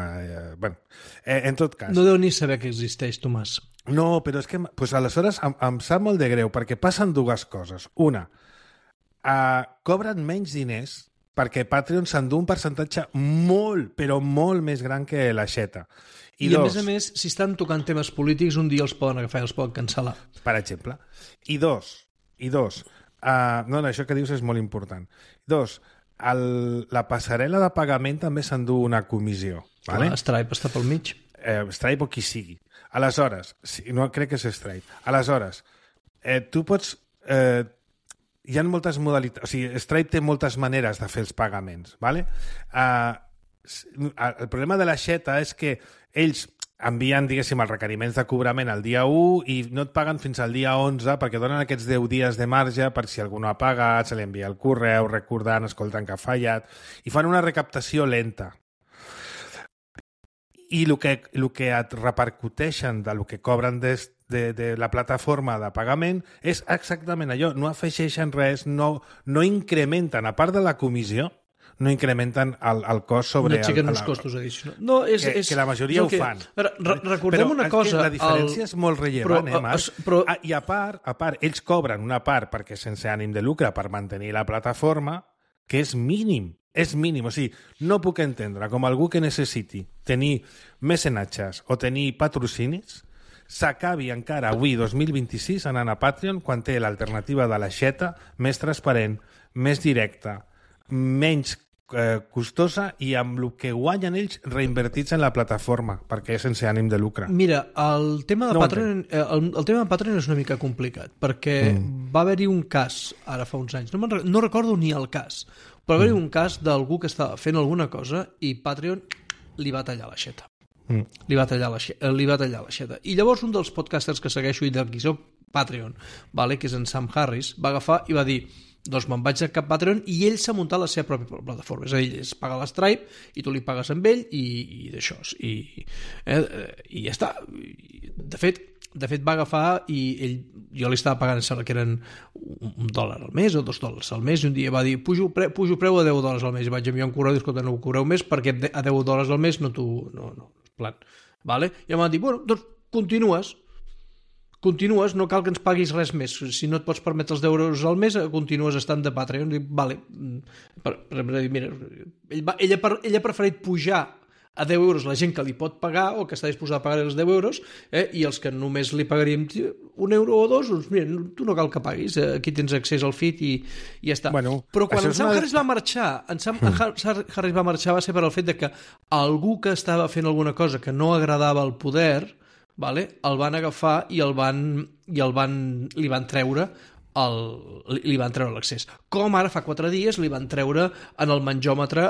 en tot cas... No deu ni saber que existeix, Tomàs. No, però és que pues, aleshores em sap molt de greu perquè passen dues coses. Una, cobren menys diners perquè Patreon s'endú un percentatge molt, però molt més gran que l'aixeta. I dos, a més, si estan tocant temes polítics, un dia els poden agafar i els poden cancel·lar. Per exemple. I dos, no, això que dius és molt important. Dos, la passarel·la de pagament també s'endú una comissió. Vale? Stripe està pel mig. Stripe o qui sigui. Aleshores, no crec que és Stripe. Aleshores, tu pots... hi ha moltes modalitats... O sigui, Stripe té moltes maneres de fer els pagaments, ¿vale? El problema de l'aixeta és que ells envien, diguéssim, els requeriments de cobrament el dia 1 i no et paguen fins al dia 11 perquè donen aquests 10 dies de marge per si algú no ha pagat, se li envia el correu recordant, escoltant que ha fallat, i fan una recaptació lenta. I el que et repercuteixen del que cobren de la plataforma de pagament és exactament allò. No afegeixen res, no incrementen, a part de la comissió, no incrementen el cost sobre... No aixequen uns costos addicionals. No, que la majoria ho fan. Recordem una cosa... La diferència és molt rellevant, Marc? I a part, ells cobren una part perquè sense ànim de lucre per mantenir la plataforma, que és mínim. És mínim, o sigui, no puc entendre com algú que necessiti tenir mecenatges o tenir patrocinis s'acabi encara avui, 2026, anant a Patreon quan té l'alternativa de l'aixeta més transparent, més directa, menys costosa i amb el que guanyen ells reinvertits en la plataforma, perquè és sense ànim de lucre. Mira, el tema de Patreon, el tema de Patreon és una mica complicat, perquè va haver-hi un cas, ara fa uns anys, no recordo ni el cas, però va haver-hi un cas d'algú que estava fent alguna cosa i Patreon li va tallar l'aixeta. Li va tallar l'aixeta. I llavors un dels podcasters que segueixo i del qui soc Patreon, que és en Sam Harris, va agafar i va dir doncs me'n vaig a cap Patreon i ell s'ha muntat la seva pròpia plataforma. És a dir, es paga l'Stripe i tu li pagues amb ell i d'això. I ja està. De fet va agafar i jo li estava pagant, sembla que eren $1 al mes o $2 al mes, i un dia va dir, pujo preu a $10 al mes, i vaig enviar un correu, escolta, no ho cobreu més perquè a $10 al mes no, plan. Vale? I em van dir, bueno, doncs continues, no cal que ens paguis res més. Si no et pots permetre els €10 al mes, continues estant de Patreon. Dic, vale. Mira, ell ha preferit pujar a €10 la gent que li pot pagar o que està disposada a pagar els €10 i els que només li pagaríem €1 o $2, doncs mira, tu no cal que paguis, aquí tens accés al feed i ja està. Bueno, però quan en Sam Harris va marxar, va ser per al fet de que algú que estava fent alguna cosa que no agradava al poder, el van agafar i li van treure l'accés. Com ara fa 4 dies li van treure en el menjòmetre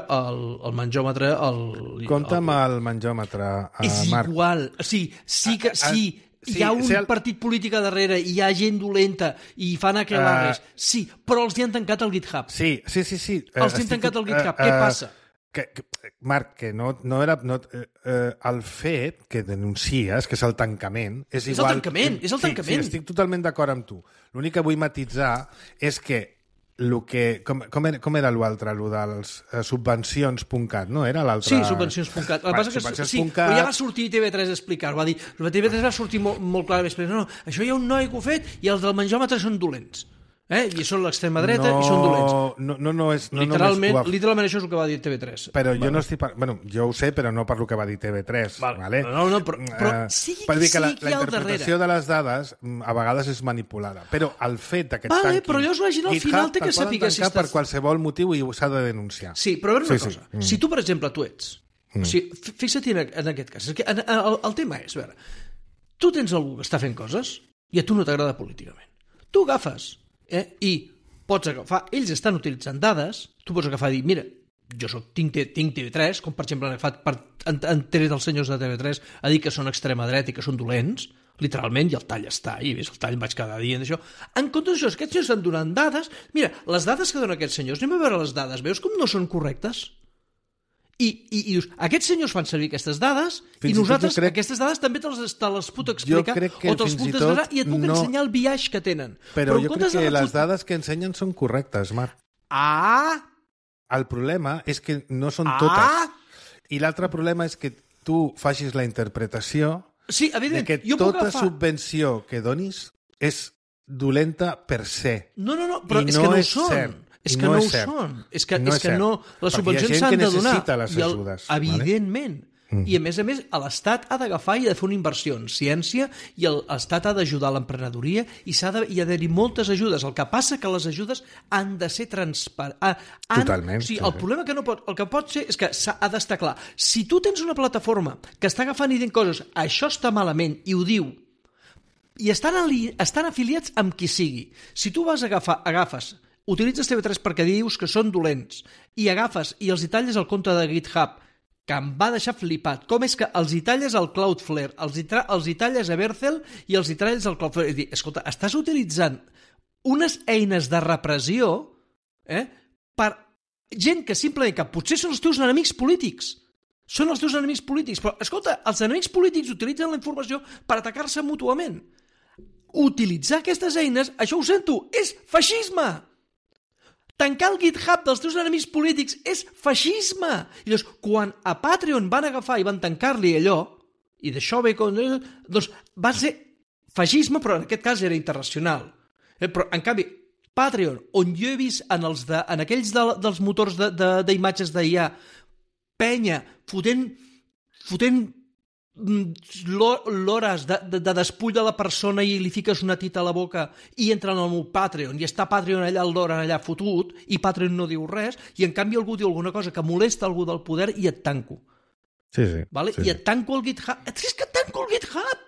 Compte amb el menjòmetre, és Marc. igual, sí, hi ha un partit polític a darrere i hi ha gent dolenta i fan aquelarres. Sí, però els hi han tancat el GitHub. Sí. Els hi han tancat el GitHub. Què passa? Marc, que no era... el fet que denuncies, que és el tancament, és igual... És el tancament. Sí, estic totalment d'acord amb tu. L'únic que vull matisar és que com era l'altre, el dels subvencions.cat, no? Era l'altre... Sí, subvencions.cat. El que passa que sí, però ja va sortir TV3 a explicar-ho. Va dir, TV3 va sortir molt clar a explicar, no, això hi ha un noi que ho ha fet i els del menjòmetre són dolents. I són l'extrema dreta i són dolents. No és... Literalment això és el que va dir TV3. Però jo no estic... Bueno, jo ho sé, però no per el que va dir TV3. Vale? No, però sigui qui sigui qui hi ha al darrere. La interpretació de les dades a vegades és manipulada. Però el fet d'aquest tanquing... Però llavors la gent al final té que saber si estàs... per qualsevol motiu i s'ha de denunciar. Sí, però a veure una cosa. Si tu, per exemple, tu ets... Fixa't en aquest cas. El tema és, a veure, tu tens algú que està fent coses i a tu no t'agrada políticament. Tu agafes i pots agafar, ells estan utilitzant dades, tu pots agafar i dir, mira, jo tinc TV3, com per exemple han agafat han tret els senyors de TV3 a dir que són extrema dreta i que són dolents, literalment, i el tall està, i ves, el tall vaig cada dia en això. En compte d'això, aquests senyors estan donant dades, mira, les dades que donen aquests senyors, anem a veure les dades, veus com no són correctes? I dius, aquests senyors fan servir aquestes dades i nosaltres aquestes dades també te les puc explicar o te les puc desgranar i et puc ensenyar el biaix que tenen. Però jo crec que les dades que ensenyen són correctes, Marc. El problema és que no són totes. I l'altre problema és que tu facis la interpretació de que tota subvenció que donis és dolenta per se. No, però és que no ho són. És que no ho són. És que no... Les subvencions s'han de donar. Les ajudes, evidentment. I a més, l'Estat ha d'agafar i ha de fer una inversió en ciència i l'Estat ha d'ajudar l'emprenedoria i hi ha d'haver-hi moltes ajudes. El que passa que les ajudes han de ser transparents. Totalment. El problema que no pot... El que pot ser és que ha d'estar clar. Si tu tens una plataforma que està agafant i dient coses, això està malament, i ho diu, i estan afiliats amb qui sigui. Si tu agafes utilitzes TV3 perquè dius que són dolents i agafes i els hi talles el compte de GitHub, que em va deixar flipat. Com és que els hi talles el Cloudflare, els hi talles a Bercel i els hi talles el Cloudflare? És dir, escolta, estàs utilitzant unes eines de repressió per gent que simplement, que potser són els teus enemics polítics. Són els teus enemics polítics. Però, escolta, els enemics polítics utilitzen la informació per atacar-se mútuament. Utilitzar aquestes eines, això ho sento, és feixisme! Tancar el GitHub dels teus enemics polítics és feixisme. I llavors, quan a Patreon van agafar i van tancar-li allò, i d'això ve... Doncs va ser feixisme, però en aquest cas era internacional. Però, en canvi, Patreon, on jo he vist en aquells dels motors d'imatges d'IA, penya, fotent l'hores de despull de la persona i li fiques una tita a la boca i entra en el meu Patreon i està Patreon allà l'hora allà fotut i Patreon no diu res i en canvi algú diu alguna cosa que molesta algú del poder i et tanco. Sí. Vale? I et tanco el GitHub. És que et tanco el GitHub!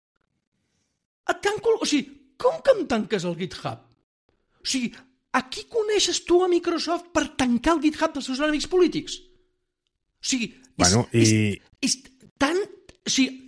O sigui, com que em tanques el GitHub? O sigui, a qui coneixes tu a Microsoft per tancar el GitHub dels seus enemics polítics? O sigui, és tan... O sigui,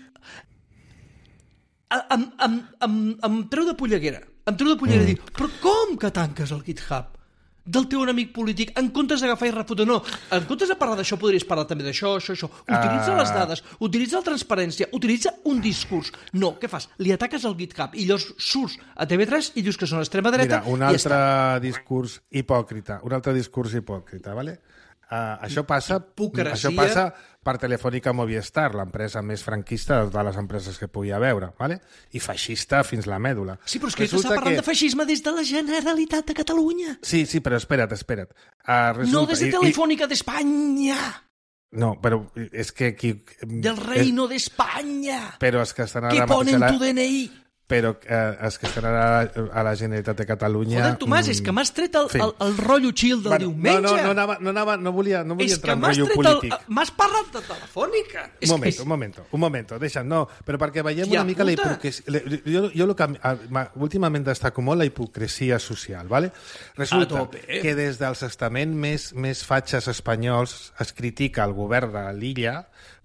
em treu de polleguera. Dir, però com que tanques el GitHub del teu enemic polític en comptes d'agafar i refutar? No, en comptes de parlar d'això podries parlar també d'això. Utilitza les dades, utilitza la transparència, utilitza un discurs. No, què fas? Li ataques al GitHub i llavors surts a TV3 i dius que són extrema dreta. Mira, un altre discurs hipòcrita, vale? Això passa per Telefònica Movistar, l'empresa més franquista de les empreses que pugui haver, ¿vale? I feixista fins la mèdula. Sí, però és que t'està parlant de feixisme des de la Generalitat de Catalunya. Sí, però espera't. No des de Telefònica d'Espanya. No, però és que aquí... Del reino d'Espanya. Però és que estan ara... Que ponen tu DNI. Però és que estan a la Generalitat de Catalunya... Joder, Tomàs, és que m'has tret el rotllo chill del diumenge. No volia entrar en rotllo polític. M'has parlat de Telefònica. Un moment, deixa'm. No, però perquè veiem una mica la hipocresia... Últimament destaco molt la hipocresia social, ¿vale? Resulta que des dels estaments més fatxes espanyols es critica el govern de l'illa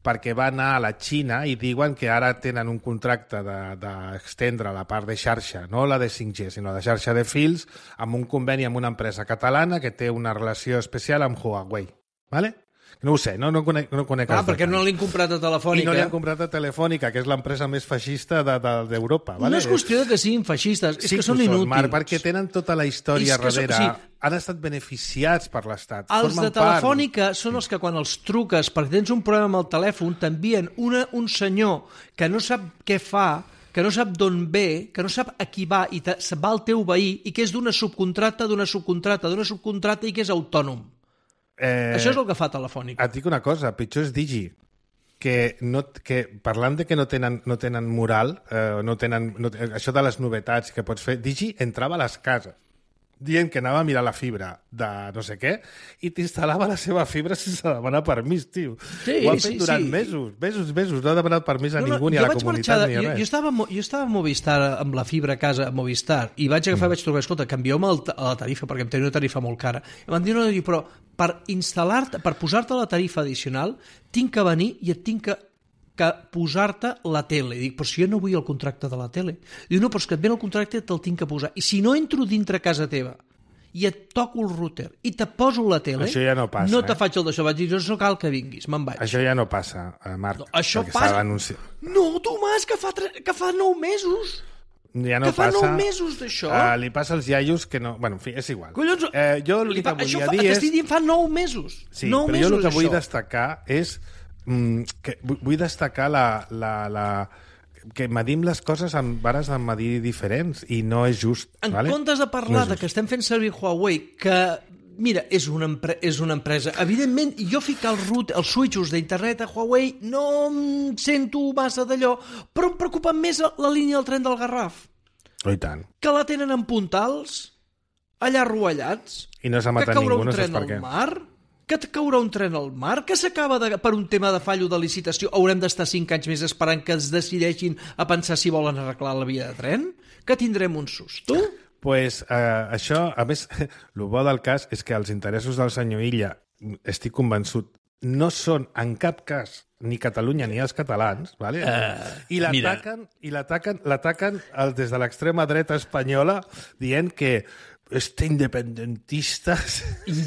perquè va anar a la Xina i diuen que ara tenen un contracte d'extendre la part de xarxa, no la de 5G, sinó de xarxa de fils, amb un conveni amb una empresa catalana que té una relació especial amb Huawei. ¿Vale? No ho sé, no conec perquè no l'han comprat a Telefònica. I no li han comprat a Telefònica, que és l'empresa més feixista d'Europa. ¿vale? No és qüestió que siguin feixistes, és que són inútils. Marc, perquè tenen tota la història darrere. Han estat beneficiats per l'Estat. Els de Telefònica són els que quan els truques perquè tens un problema amb el telèfon t'envien un senyor que no sap què fa, que no sap d'on ve, que no sap a qui va i va al teu veí i que és d'una subcontracta i que és autònom. Això és el que fa Telefònica. Et dic una cosa, pitjor és Digi, que parlant de que no tenen moral, això de les novetats que pots fer, Digi entrava a les cases dient que anava a mirar la fibra de no sé què i t'instal·lava la seva fibra sense demanar permís, tio. Ho han fet durant mesos. No ha demanat permís a ningú, ni a la comunitat, ni a res. Jo estava a Movistar amb la fibra a casa a Movistar i vaig agafar i vaig trobar, escolta, canvieu-me la tarifa perquè em tenia una tarifa molt cara. I em van dir, no, però per posar-te la tarifa addicional tinc que venir i et tinc que posar-te la tele. Dic, però si jo no vull el contracte de la tele. Diu, no, però és que et ve el contracte i te'l tinc que posar. I si no entro dintre casa teva i et toco el router i te poso la tele, això ja no passa, no te faig el d'això. Vaig dir, no cal que vinguis, me'n vaig. Això ja no passa, Marc. No, això passa. No, Tomàs, que fa 9 mesos. Ja no que fa passa. 9 mesos d'això. Li passa als iaios que no... Bueno, en fi, és igual. Collons, jo el que volia dir és... T'estic dient fa 9 mesos. Sí, però jo el que vull destacar és vull destacar que medim les coses amb vares de medir diferents i no és just. En comptes de parlar de que estem fent servir Huawei, que mira, és una empresa. Evidentment, jo ficar els switchos d'internet a Huawei no em sento massa d'allò, però em preocupa més la línia del tren del Garraf. I tant. Que la tenen en puntals, allà rovellats, i no s'ha matat ningú, no saps per què. Que et caurà un tren al mar, que s'acaba per un tema de fallo de licitació, haurem d'estar 5 anys més esperant que es decideixin a pensar si volen arreglar la via de tren, que tindrem un susto. Pues això, a més, el bo del cas és que els interessos del senyor Illa, estic convençut, no són en cap cas ni Catalunya ni els catalans, ¿vale? I l'ataquen des de l'extrema dreta espanyola dient que independentistes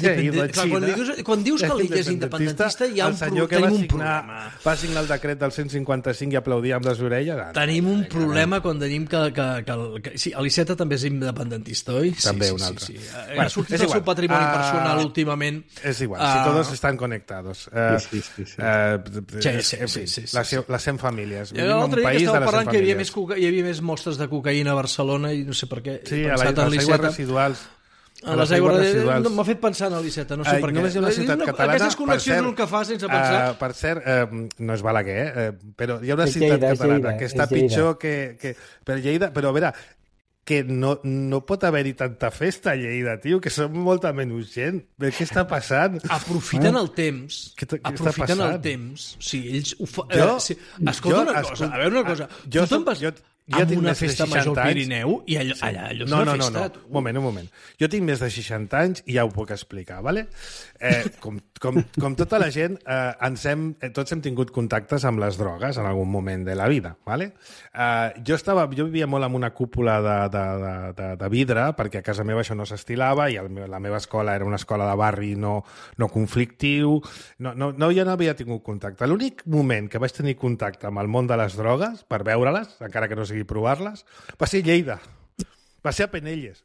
quan dius que l'illa és independentista hi ha tenim un problema. Va signar el decret del 155 i aplaudir amb les orelles. Tenim un problema quan tenim que sí, l'Iceta també és independentista, oi? També un altre. Ha sortit el seu patrimoni personal últimament. És igual, si todos están conectados. Les 100 famílies. L'altre dia que estava parlant que hi havia més mostres de cocaïna a Barcelona i no sé per què. Sí, a les aigües residuals. A les aigües residuals. M'ha fet pensar en l'Iceta, no sé per què. Només hi ha una ciutat catalana... Aquestes connexions és el que fa sense pensar. Per cert, no és Balaguer, però hi ha una ciutat catalana que està pitjor que... Però a veure, que no pot haver-hi tanta festa a Lleida, tio, que som molta menys gent. Què està passant? Aprofiten el temps. Aprofiten el temps. Sí, ells ho fan... Escolta una cosa, a veure una cosa. Tu te'n vas... amb una festa major al Pirineu i allò és una festa. No. Un moment. Jo tinc més de 60 anys i ja ho puc explicar, ¿vale? Com tota la gent, tots hem tingut contactes amb les drogues en algun moment de la vida, ¿vale? Jo vivia molt en una cúpula de vidre perquè a casa meva això no s'estilava i la meva escola era una escola de barri no conflictiu. Jo no havia tingut contacte. L'únic moment que vaig tenir contacte amb el món de les drogues, per veure-les, encara que no sigui provar-les, va ser Lleida. Va ser a Penelles.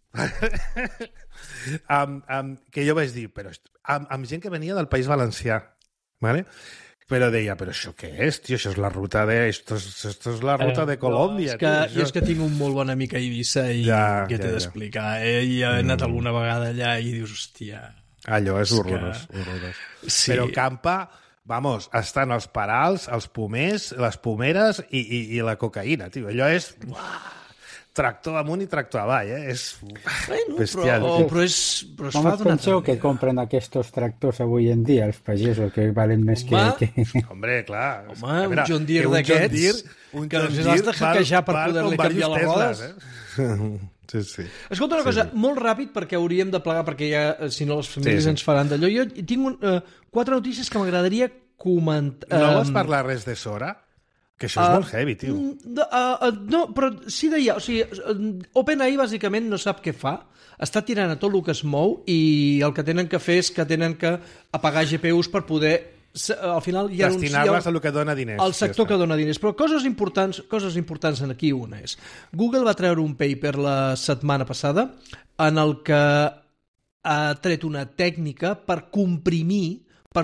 Que jo vaig dir, però amb gent que venia del País Valencià, ¿vale? Però deia, però això què és, tio? Això és la ruta de... Esto es la ruta de Colòmbia. Jo és que tinc un molt bon amic a Eivissa i què t'he d'explicar? I he anat alguna vegada allà i dius, hòstia... Allò és horrorós. Sí. Però campa... Vamos, estan els perals, els pomers, les pomeres i la cocaïna, tio. Allò és... Tractor amunt i tractor avall, És bestial. Però es fa d'una penseu que compren aquests tractors avui en dia, els pagesos, que valen més que... Hombre, clar. Home, un John Deere d'aquests, que els has de hackejar per poder-li canviar les rodes. Sí. Escolta una cosa, molt ràpid, perquè hauríem de plegar, perquè ja, si no, les famílies ens faran d'allò. Jo tinc 4 notícies que m'agradaria comentar... No vas parlar res de Sora? Que això és molt heavy, tio. No, però sí deia... O sigui, OpenAI bàsicament no sap què fa, està tirant a tot el que es mou i el que tenen que fer és que tenen que apagar GPUs per poder... Al final hi ha destinar-les al que dona diners. Al sector que dona diners. Però coses importants en aquí una és. Google va treure un paper la setmana passada en el que ha tret una tècnica per comprimir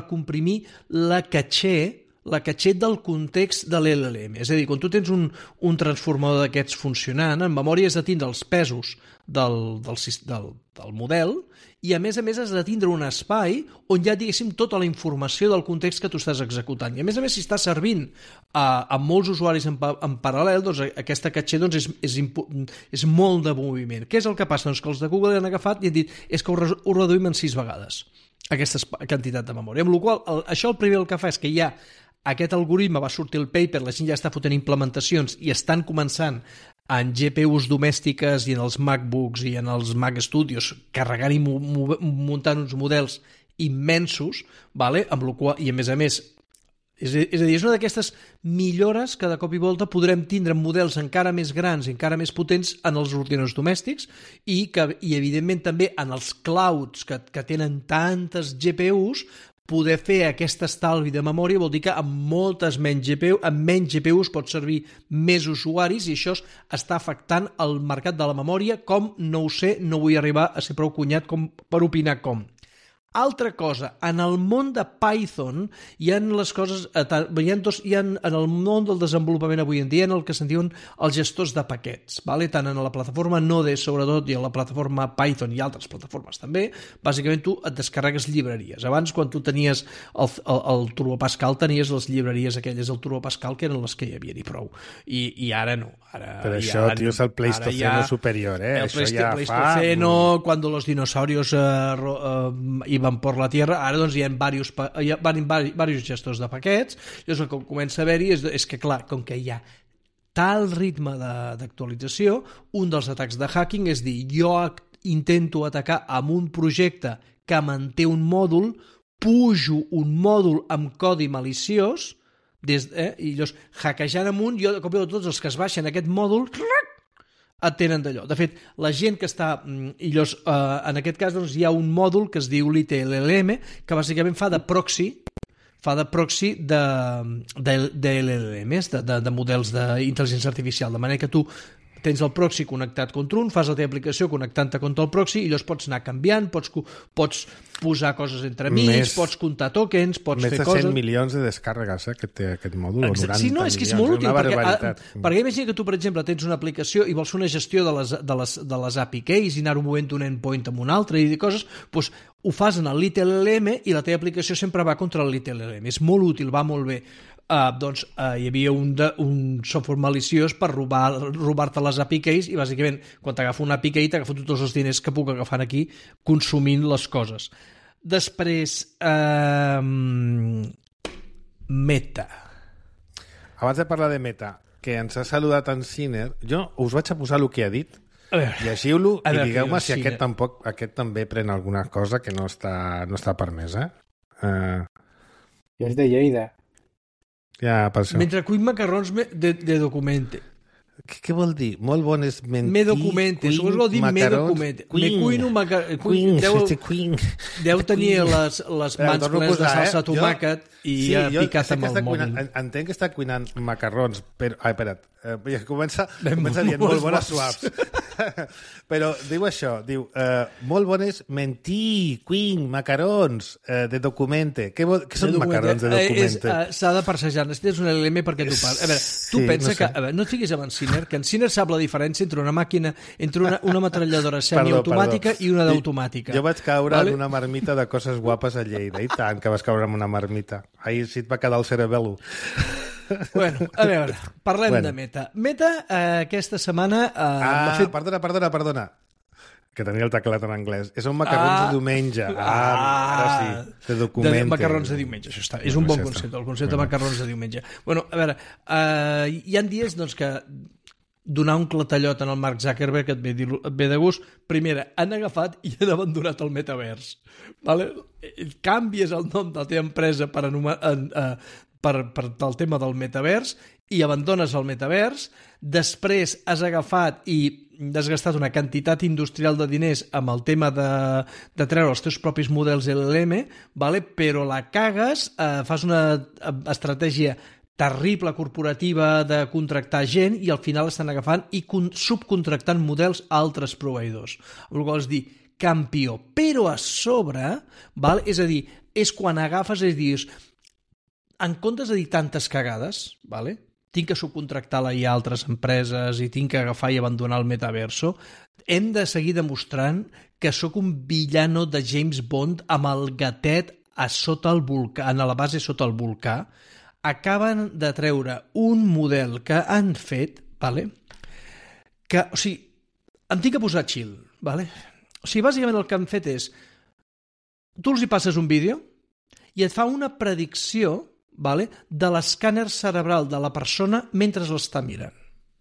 la caché del context de l'LLM. És a dir, quan tu tens un transformador d'aquests funcionant, en memòria has de tindre els pesos del model i a més has de tindre un espai on hi ha, diguéssim, tota la informació del context que tu estàs executant. I a més, si està servint a molts usuaris en paral·lel, doncs aquesta caché doncs, és molt de moviment. Què és el que passa? Doncs que els de Google han agafat i han dit és que ho reduïm en 6 vegades, aquesta quantitat de memòria. Amb la qual cosa, això el primer que fa és que hi ha aquest algoritme, va sortir el paper, la gent ja està fotent implementacions i estan començant en GPUs domèstiques i en els MacBooks i en els Mac Studios carregant i muntant uns models immensos, vale? Amb la qual, i a més, és a dir, és una d'aquestes millores que de cop i volta podrem tindre models encara més grans i encara més potents en els ordinadors domèstics i evidentment també en els clouds que tenen tantes GPUs. Poder fer aquest estalvi de memòria vol dir que amb menys GPUs pot servir més usuaris i això està afectant el mercat de la memòria com, no ho sé, no vull arribar a ser prou cunyat com per opinar com. Altra cosa, en el món de Python hi ha les coses, en el món del desenvolupament avui en dia en el que se'n diuen els gestors de paquets, vale? Tant en la plataforma Node sobretot i en la plataforma Python i altres plataformes també, bàsicament tu et descarregues llibreries. Abans quan tu tenies el Turbo Pascal tenies les llibreries aquelles del Turbo Pascal que eren les que hi havia i prou, i ara no. Però això, tio, és el Pleistoceno superior, eh? El Pleistoceno, cuando los dinosaurios iban por la Tierra, ara doncs hi ha diversos gestors de paquets, i el que comença a haver-hi és que, clar, com que hi ha tal ritme d'actualització, un dels atacs de hacking és dir, jo intento atacar amb un projecte que manté un mòdul, pujo un mòdul amb codi maliciós, i llavors hackejant amunt, jo de cop i tots els que es baixen aquest mòdul et tenen d'allò. De fet, la gent que està... I llavors, en aquest cas doncs, hi ha un mòdul que es diu LLM que bàsicament fa de proxy de LLMs, de models d'intel·ligència artificial, de manera que tu tens el proxy connectat contra un, fas la teva aplicació connectant-te contra el proxy i llavors pots anar canviant, pots posar coses entre mig, pots comptar tokens, pots fer coses... Més de 100 milions de descàrregues que té aquest mòdul, o 90 sí, no, és que és molt útil, perquè imagina que tu, per exemple, tens una aplicació i vols fer una gestió de les API keys i anar-ho movent d'un endpoint amb un altre i coses, doncs ho fas en el LLM i la teva aplicació sempre va contra el LLM. És molt útil, va molt bé. Doncs hi havia un software maliciós per robar-te les API keys i bàsicament quan t'agafa una API key t'agafa tots els diners que puc agafar aquí consumint les coses. Després Meta. Abans de parlar de Meta, que ens ha saludat en Sinner, jo us vaig a posar el que ha dit, llegiu-lo i digueu-me si aquest també pren alguna cosa que no està permesa. És de Lleida. Ja, per això. Mentre cuin macarrons de documente. Què vol dir? Molt bon és mentir... Me documente. Suposo que vol dir me documente. Me cuino macarrons. Deu tenir les mans plenes de salsa tomàquet i ha picat amb el mòbil. Entenc que està cuinant macarrons, però... Espera't. Comença dient molt bones suaves. Però diu això, diu molt bones mentir, cuin, macarons de documente. Què són macarons de documente? S'ha de parsejar. Necessites un LLM perquè tu parles. A veure, tu pensa que... No et fiquis amb en Sinner, que en Sinner sap la diferència entre una màquina, entre una metralladora semiautomàtica i una d'automàtica. Jo vaig caure en una marmita de coses guapes a Lleida. I tant que vas caure en una marmita. Ahir sí et va quedar el cerebelo. Bueno, a veure, parlem de Meta. Meta aquesta setmana... Perdona. Que tenia el teclat en anglès. Són macarrons de diumenge. Ara sí, de documente. Macarrons de diumenge, això està. És un bon concepte, el concepte de macarrons de diumenge. Bueno, a veure, hi ha dies doncs, que donar un clatellot en el Mark Zuckerberg que et ve de gust. Primera, han agafat i han abandonat el metavers. Vale? Canvies el nom de la teva empresa per el tema del metavers i abandones el metavers. Després has agafat i has gastat una quantitat industrial de diners amb el tema de treure els teus propis models LLM, vale? Però la cagues, fas una estratègia terrible corporativa de contractar gent i al final estan agafant i subcontractant models a altres proveïdors. El qual és dir, campió. Però a sobre, val? És a dir, és quan agafes i dius, en comptes de dir tantes cagades, vale? Tinc que subcontractar-la a altres empreses i tinc que agafar i abandonar el metaverso, hem de seguir demostrant que sóc un villano de James Bond amb el gatet a sota el volcà, a la base sota el volcà. Acaben de treure un model que han fet, vale? Que, o sigui, em tinc que posar chill, vale? O sigui, bàsicament el que han fet és, tu els hi passes un vídeo i et fa una predicció, vale, de l'escàner cerebral de la persona mentre l'està mirant.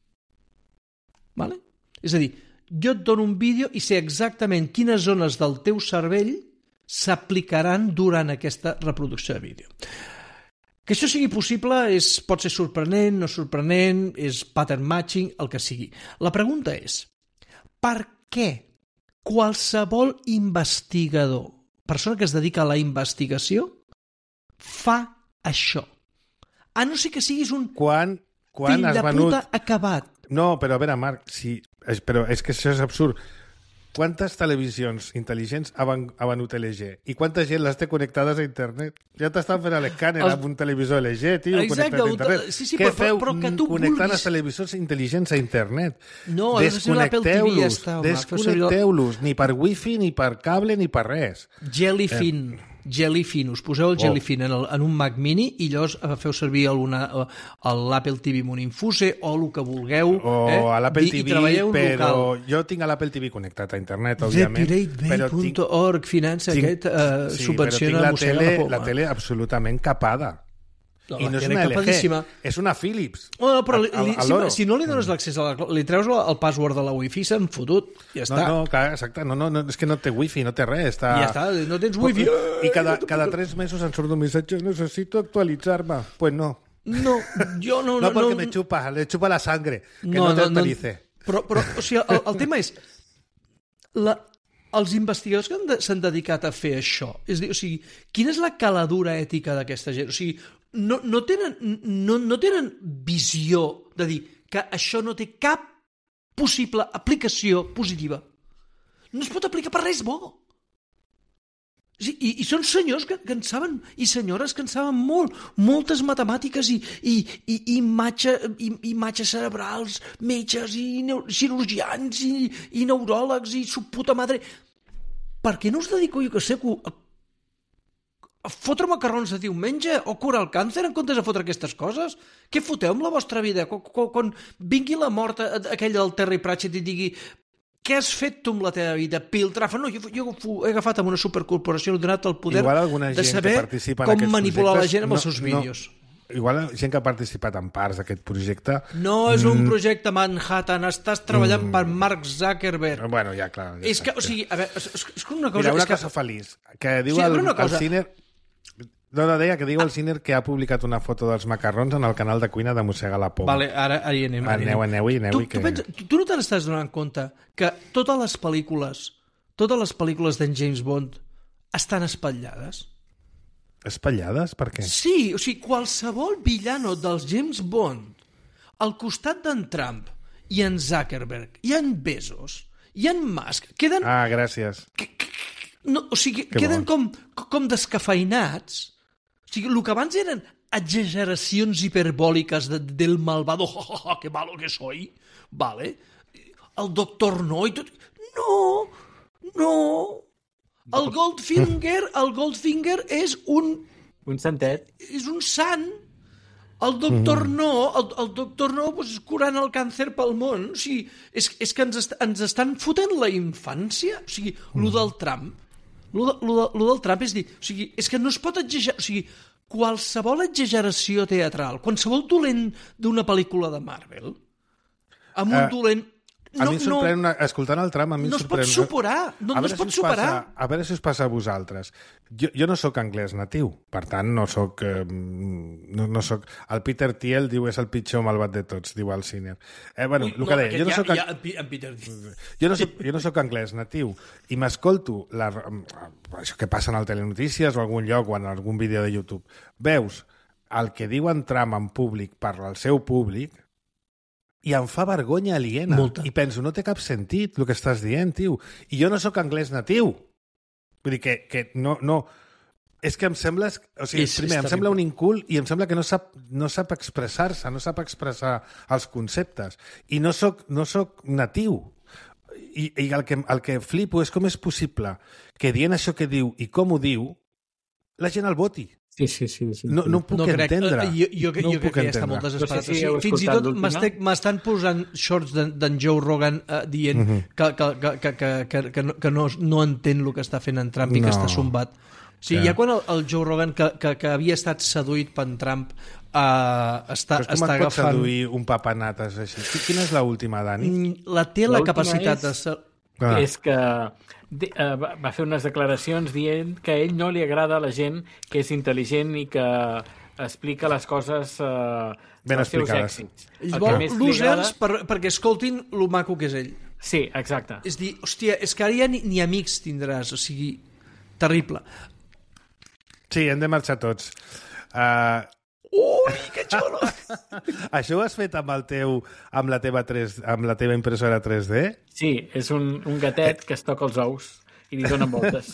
Vale? És a dir, jo et dono un vídeo i sé exactament quines zones del teu cervell s'aplicaran durant aquesta reproducció de vídeo. Que això sigui possible pot ser sorprenent, no sorprenent, és pattern matching, el que sigui. La pregunta és, per què qualsevol investigador, persona que es dedica a la investigació, fa això? A no ser que siguis un Quan fill has de venut... puta acabat. No, però a veure, Marc, sí, però és que això és absurd. Quantes televisions intel·ligents ha venut LG? I quanta gent les té connectades a internet? Ja t'estan fent l'escàner amb un televisor LG, tio, exacte, connectat a internet. Sí, Què feu però que tu connectant vulguis... els televisors intel·ligents a internet? No, desconnecteu-los, desconnecteu-los, ni per wifi, ni per cable, ni per res. Jellyfin, us poseu el Jellyfin en un Mac Mini i llavors feu servir l'Apple TV amb un Infuse o el que vulgueu. O a l'Apple TV, però local. jo tinc a l'Apple TV connectat a internet, òbviament. ThePirateBay.org finança subvenciona però Mossega la Poma. la tele absolutament capada. I no és una capadíssima. LG, és una Philips. Oh, però si no li dones l'accés li treus el password de la wifi, s'han fotut. Ja està. No, clar, exacte. No, és que no té wifi, no té res. Ja està, no tens wifi. I cada 3 mesos em surt un missatge, necesito actualitzar-me. Pues no. No, jo no. No, perquè me chupa la sangre, que no te actualice. Però o sigui, el tema és... Els investigadors que s'han dedicat a fer això, és a dir, o sigui, quina és la caladura ètica d'aquesta gent? O sigui, no tenen visió de dir que això no té cap possible aplicació positiva. No es pot aplicar per res bo. I són senyors que en saben, i senyores que en saben moltes matemàtiques i imatges cerebrals, metges i cirurgians i neuròlegs i su puta madre. Per què no us dedico, jo que sé, a fotre macarrons de diumenge o curar el càncer en comptes de fotre aquestes coses? Què foteu amb la vostra vida? Quan vingui la mort aquella del Terry Pratchett i digui què has fet tu amb la teva vida? Piltrafa? No, jo he agafat amb una supercorporació, he donat el poder de saber com manipular la gent amb els seus vídeos. Igual gent que ha participat en parts d'aquest projecte... No és un projecte Manhattan, estàs treballant per Mark Zuckerberg. Bueno, ja, clar. És que, o sigui, a veure, és que una cosa... Mira, una cosa feliç, que diu el Ciner... No, deia que diu el Ciner que ha publicat una foto dels macarrons en el canal de cuina de Mossega la Poma. Vale, ara hi anem. Aneu-hi. Tu no te n'estàs donant compte que totes les pel·lícules d'en James Bond estan espatllades? Espatllades? Per què? Sí, o sigui, qualsevol villano dels James Bond al costat d'en Trump i en Zuckerberg i en Bezos i en Musk queden... Ah, gràcies. O sigui, queden com descafeinats. O sigui, el que abans eren exageracions hiperbòliques del malvado, que malo que soy, vale? El doctor No i tot... No! El Goldfinger és un... Un santet. És un sant. El doctor No, el doctor No pues, curant el càncer pel món. O sigui, és que ens estan fotent la infància. O sigui, lo del Trump. Lo del Trump és dir... O sigui, és que no es pot exagerar... O sigui, qualsevol exageració teatral, qualsevol dolent d'una pel·lícula de Marvel, Amb un dolent... A mi em sorprèn, escoltant el tram, a mi em no sorprèn... es pot superar, no es pot superar. A veure si us passa a vosaltres. Jo no sóc anglès natiu, per tant, no sóc... No sóc... El Peter Thiel diu és el pitjor malvat de tots, diu el Ciner. Bueno, el que deia, jo no sóc... Jo no sóc anglès natiu i m'escolto això que passa en el Telenotícies o algun lloc o en algun vídeo de YouTube. Veus el que diu en Trump en públic parla al seu públic i em fa vergonya aliena. Molta. I penso, no té cap sentit el que estàs dient, tio. I jo no sóc anglès natiu. Vull dir que no... És que em sembla... O sigui, primer, em sembla un incult i em sembla que no sap expressar-se, no sap expressar els conceptes. I no sóc natiu. I el que flipo és com és possible que dient això que diu i com ho diu, la gent el voti. Sí. No ho puc entendre. Jo crec que ja està molt desesperat. Fins i tot m'estan posant shorts d'en Joe Rogan dient que no entén el que està fent en Trump i que està sombat. Sí, ja quan el Joe Rogan, que havia estat seduït per Trump, està agafant... Com et pot seduir un papanates així? Quina és l'última, Dani? Té la capacitat de... És que va fer unes declaracions dient que a ell no li agrada la gent que és intel·ligent i que explica les coses ben explicades. Ells volen losers perquè escoltin lo maco que és ell. Sí, exacte. És dir, hòstia, és que ara ja ni amics tindràs, o sigui, terrible. Sí, hem de marxar tots. Ui, que xulo! Això ho has fet amb la teva impressora 3D? Sí, és un gatet que es toca els ous i li donen voltes.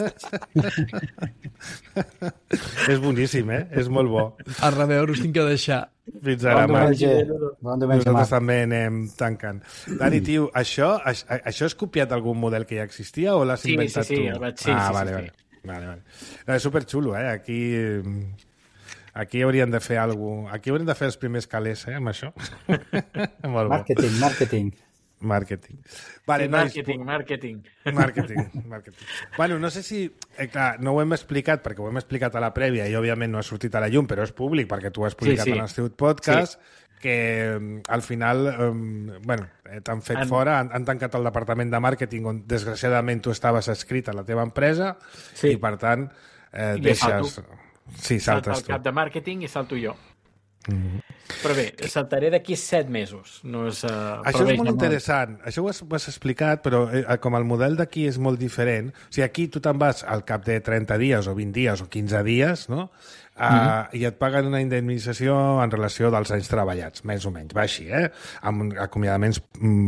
És boníssim, és molt bo. A reveure, us tinc que deixar. Fins ara, Marc. Bon diumenge, Nosaltres també anem tancant. Dani, tio, això és copiat d'algun model que ja existia o l'has inventat tu? Sí, vale. És superxulo, Aquí hauríem de fer alguna cosa. Aquí hauríem de fer els primers calés, amb això. Molt bo. Marketing. Vale, Marketing. Bueno, no sé si... clar, no ho hem explicat, perquè ho hem explicat a la prèvia i, òbviament, no ha sortit a la llum, però és públic, perquè tu ho has publicat en el teu podcast, que al final, t'han fet fora, han tancat el departament de màrqueting on, desgraciadament, tu estaves escrit a la teva empresa i, per tant, deixes... Sí, saltes tu. El cap de màrqueting i salto jo. Però bé, saltaré d'aquí 7 mesos. Això és molt interessant. Això ho has explicat, però com el model d'aquí és molt diferent, o sigui, aquí tu te'n vas al cap de 30 dies o 20 dies o 15 dies, no? I et paguen una indemnització en relació dels anys treballats, més o menys. Va així, amb acomiadaments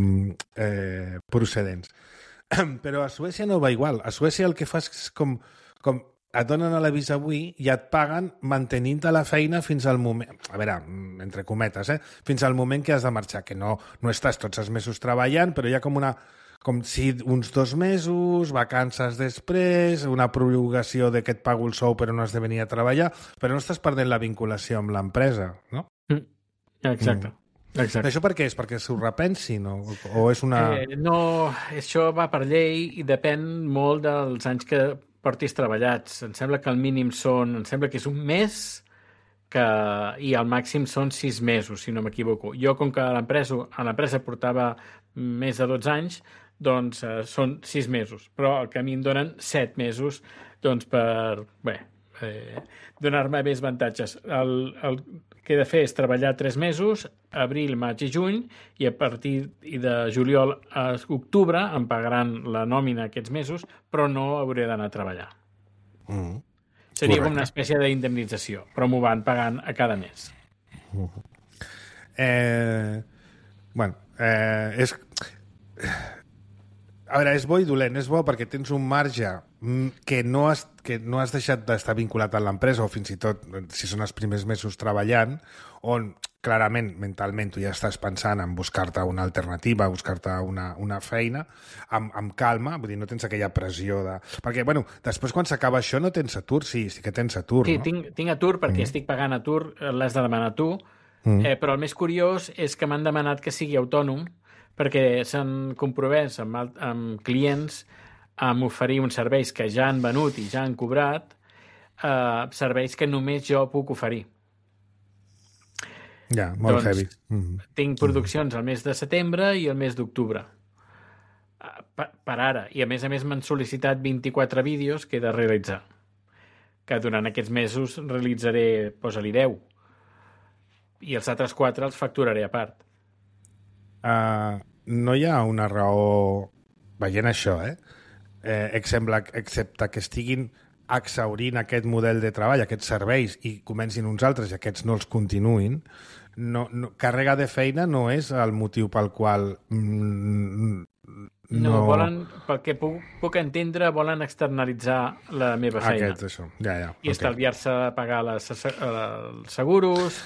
procedents. Però a Suècia no va igual. A Suècia el que fas és com et donen a l'avís avui i et paguen mantenint-te la feina fins al moment... A veure, entre cometes, fins al moment que has de marxar, que no estàs tots els mesos treballant, però hi ha com si uns 2 mesos, vacances després, una prolongació de que et pago el sou però no has de venir a treballar, però no estàs perdent la vinculació amb l'empresa, no? Exacte. Això per què és? Perquè s'ho repensin o és una... No, això va per llei i depèn molt dels anys que portis treballats. Em sembla que el mínim em sembla que és un mes i el màxim són 6 mesos, si no m'equivoco. Jo, com que a l'empresa portava més de 12 anys, doncs són 6 mesos. Però el que a mi em donen 7 mesos doncs per, donar-me més avantatges. El que he de fer és treballar 3 mesos, abril, maig i juny, i a partir de juliol a octubre em pagaran la nòmina aquests mesos, però no hauré d'anar a treballar. Seria com una espècie d'indemnització, però m'ho van pagant a cada mes. A veure, és bo i dolent. És bo perquè tens un marge que no has deixat d'estar vinculat a l'empresa, o fins i tot, si són els primers mesos treballant, on clarament, mentalment, tu ja estàs pensant en buscar-te una alternativa, buscar-te una feina, amb calma, vull dir, no tens aquella pressió de... Perquè, després quan s'acaba això no tens atur, sí que tens atur, sí, no? Sí, tinc atur perquè estic pagant atur, l'has de demanar tu, però el més curiós és que m'han demanat que sigui autònom, perquè s'han compromès amb clients a oferir uns serveis que ja han venut i ja han cobrat, serveis que només jo puc oferir. Ja, molt heavy. Tinc produccions al mes de setembre i al mes d'octubre. Per ara. I a més m'han sol·licitat 24 vídeos que he de realitzar. Que durant aquests mesos realitzaré, posa-li 10. I els altres 4 els facturaré a part. No hi ha una raó, veient això, excepte que estiguin exhaurint aquest model de treball, aquests serveis, i comencin uns altres i aquests no els continuïn, càrrega de feina no és el motiu pel qual no volen, pel que puc entendre, volen externalitzar la meva feina. Això. Ja, I estalviar-se pagar els seguros,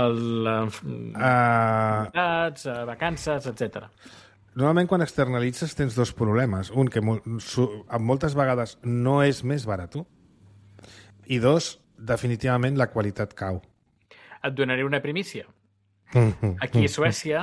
vacances, etc. Normalment quan externalitzes tens dos problemes. Un, que moltes vegades no és més barat. I dos, definitivament la qualitat cau. Et donaré una primícia. Aquí a Suècia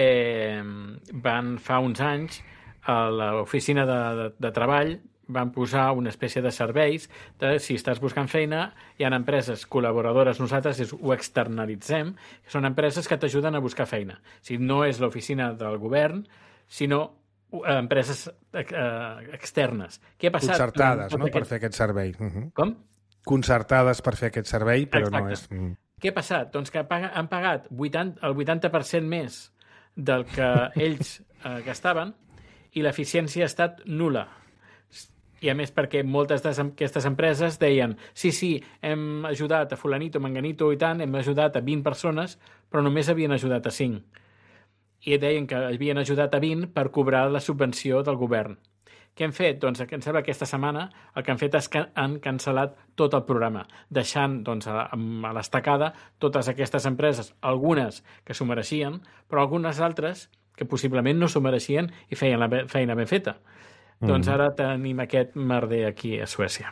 van fa uns anys a l'oficina de treball van posar una espècie de serveis de si estàs buscant feina, hi ha empreses col·laboradores, nosaltres ho externalitzem, que són empreses que t'ajuden a buscar feina. Si no és l'oficina del govern, sinó empreses externes. Què ha passat? Concertades, no?, per fer aquest servei. Com? Concertades per fer aquest servei, però no és... Què ha passat? Doncs que han pagat el 80% més del que ells gastaven i l'eficiència ha estat nul·la. I a més perquè moltes d'aquestes empreses deien sí, hem ajudat a fulanito, manganito i tant, hem ajudat a 20 persones, però només havien ajudat a 5. I deien que havien ajudat a 20 per cobrar la subvenció del govern. Què han fet? Doncs em sembla que aquesta setmana el que han fet és que han cancel·lat tot el programa, deixant a l'estacada totes aquestes empreses, algunes que s'ho mereixien, però algunes altres que possiblement no s'ho mereixien i feien la feina ben feta. Doncs ara tenim aquest merder aquí a Suècia.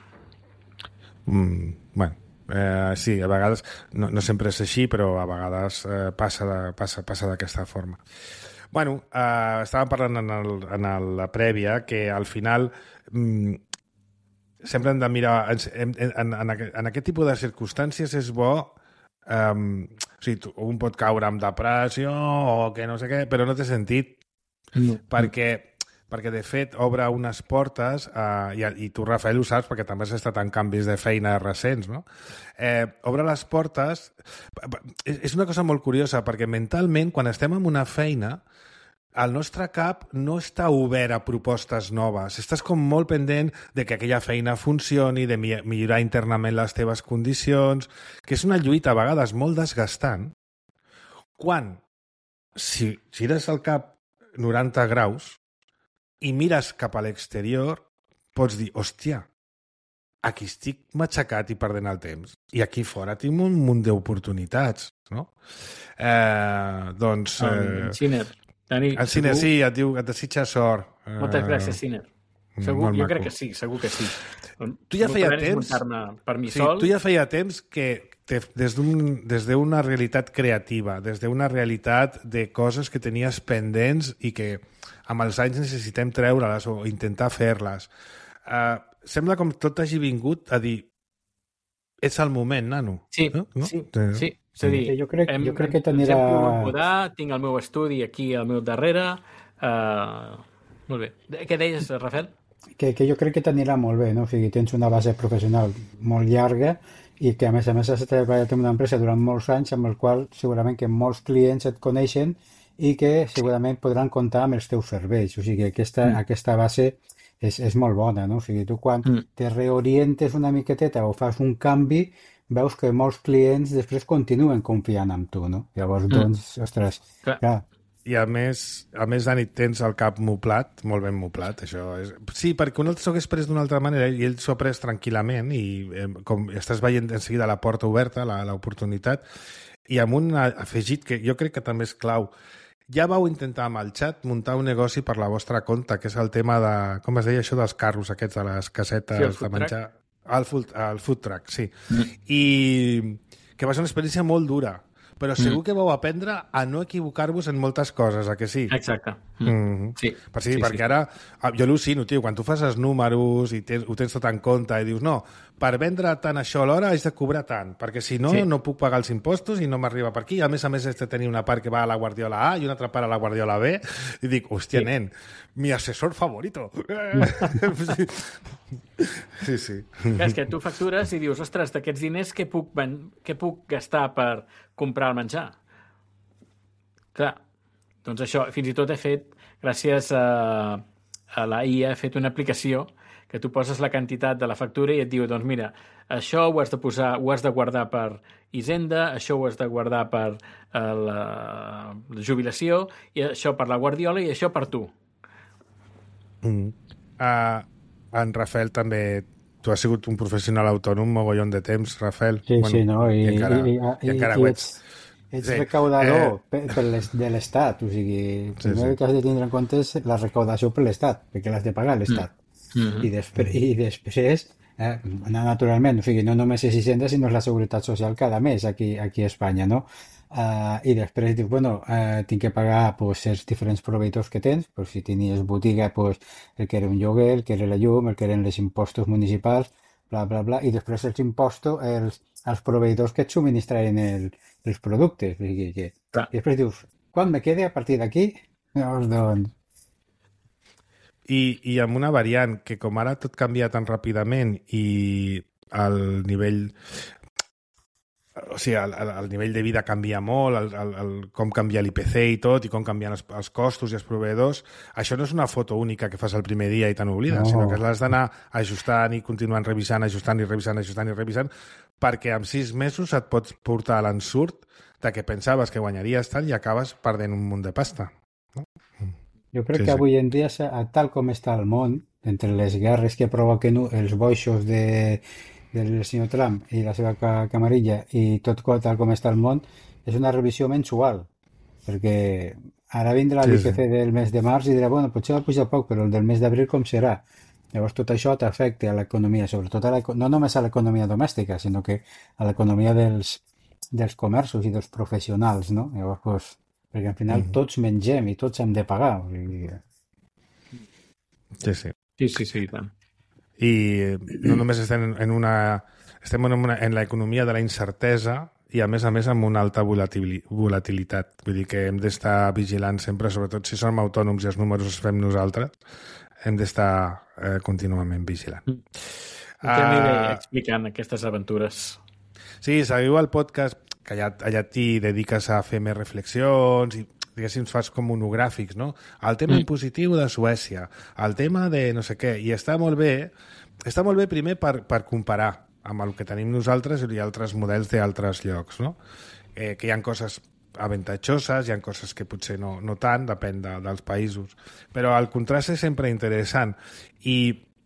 Sí, a vegades, no sempre és així, però a vegades passa d'aquesta forma. Estàvem parlant en la prèvia que al final sempre hem de mirar en aquest tipus de circumstàncies és bo un pot caure amb depressió o que no sé què, però no té sentit perquè de fet obre unes portes i tu, Rafael, ho saps perquè també has estat en canvis de feina recents, no? Obre les portes, és una cosa molt curiosa perquè mentalment quan estem en una feina el nostre cap no està obert a propostes noves. Estàs com molt pendent de que aquella feina funcioni, de millorar internament les teves condicions, que és una lluita a vegades molt desgastant, quan si gires el cap 90 graus i mires cap a l'exterior, pots dir, hòstia, aquí estic matxacat i perdent el temps. I aquí fora tinc un munt d'oportunitats, no? Siner. Dani, el Siner, sí, et desitja sort. Moltes gràcies, Siner. Segur, jo crec que sí, segur que sí. Tu ja feia temps... Per mi sol. Tu ja feia temps que des d'una realitat creativa, des d'una realitat de coses que tenies pendents i que amb els anys necessitem treure-les o intentar fer-les. Sembla com tot hagi vingut a dir és el moment, nano. Sí, no? Sí. És a dir, jo crec que t'anirà... tinc el meu estudi aquí al meu darrere. Molt bé. Què deies, Rafael? Que jo crec que t'anirà molt bé, no? O sigui, tens una base professional molt llarga i que a més has treballat en una empresa durant molts anys amb el qual segurament que molts clients et coneixen i que segurament podran comptar amb els teus serveis. O sigui, aquesta base és molt bona, no? O sigui, tu quan te reorientes una miqueteta o fas un canvi veus que molts clients després continuen confiant en tu, no? Llavors, doncs, ostres, clar. I a més, Dani, tens el cap moplat, molt ben moplat, això és... Sí, perquè un s'ho hagués pres d'una altra manera i ell s'ho ha pres tranquil·lament i com estàs veient en seguida la porta oberta, l'oportunitat, i amb un afegit que jo crec que també és clau. Ja vau intentar amb el xat muntar un negoci per la vostra compte, que és el tema de... Com es deia això dels carros aquests, de les casetes de menjar... El food truck, sí. I que va ser una experiència molt dura. però segur que vau aprendre a no equivocar-vos en moltes coses, a que sí? Exacte. Sí. Perquè ara, jo al·lucino, tio, quan tu fas els números i ho tens tot en compte i dius, no, per vendre tant això alhora haig de cobrar tant, perquè si no, no puc pagar els impostos i no m'arriba per aquí. A més, haig de tenir una part que va a la Guardiola A i una altra part a la Guardiola B. I dic, hòstia, nen, mi assessor favorito. Sí. És que tu factures i dius, ostres, d'aquests diners què puc gastar per comprar el menjar? Clar, doncs això, fins i tot he fet, gràcies a la IA, he fet una aplicació que tu poses la quantitat de la factura i et diu, doncs mira, això ho has de guardar per Hisenda, això ho has de guardar per la jubilació, i això per la Guardiola i això per tu. En Rafael també, tu has sigut un professional autònom mogollon de temps, Rafael. Sí, no? I encara ho ets. Ets recaudador de l'Estat, o sigui, primer que has de tindre en compte és la recaudació per l'Estat, perquè l'has de pagar l'Estat. I després, naturalment, o sigui, no només és Hisenda, sinó és la Seguretat Social cada mes aquí a Espanya, no? I després dius, bueno, tinc que pagar els diferents proveïdors que tens, si tenies botiga, el que era un lloguer, el que era la llum, el que eren els impostos municipals, bla, bla, bla, i després els impostos, els proveïdors que et subministraven els productes. I després dius, quan me quede a partir d'aquí? Doncs... I amb una variant que com ara tot canvia tan ràpidament i el nivell... O sigui, el nivell de vida canvia molt, com canvia l'IPC i tot, i com canvien els costos i els proveïdors. Això no és una foto única que fas el primer dia i te n'oblides, sinó que l'has d'anar ajustant i continuant revisant, ajustant i revisant, perquè en 6 mesos et pots portar a l'ensurt de que pensaves que guanyaries tant i acabes perdent un munt de pasta. No? Jo crec que avui en dia, tal com està el món, entre les guerres que provoquen els boixos del senyor Trump i la seva camarilla i tot tal com està el món, és una revisió mensual, perquè ara vindrà l'IPC del mes de març i dirà, bueno, potser va pujar poc, però el del mes d'abril com serà? Llavors tot això t'afecta a l'economia, sobretot no només a l'economia domèstica, sinó que a l'economia dels comerços i dels professionals, no? Llavors, perquè al final tots mengem i tots hem de pagar. Sí, i tant. I no només estem en l'economia de la incertesa i a més amb una alta volatilitat. Vull dir que hem d'estar vigilants sempre, sobretot si som autònoms i els números els fem nosaltres, hem d'estar contínuament vigilant. Què m'he explicant aquestes aventures? Sí, seguiu el podcast, que allà t'hi dediques a fer més reflexions i diguéssim, fas com monogràfics, no? El tema impositiu de Suècia, el tema de no sé què, i està molt bé primer per comparar amb el que tenim nosaltres i altres models d'altres llocs, no? Que hi ha coses avantatjoses, hi ha coses que potser no tant, depèn dels països, però el contrast és sempre interessant i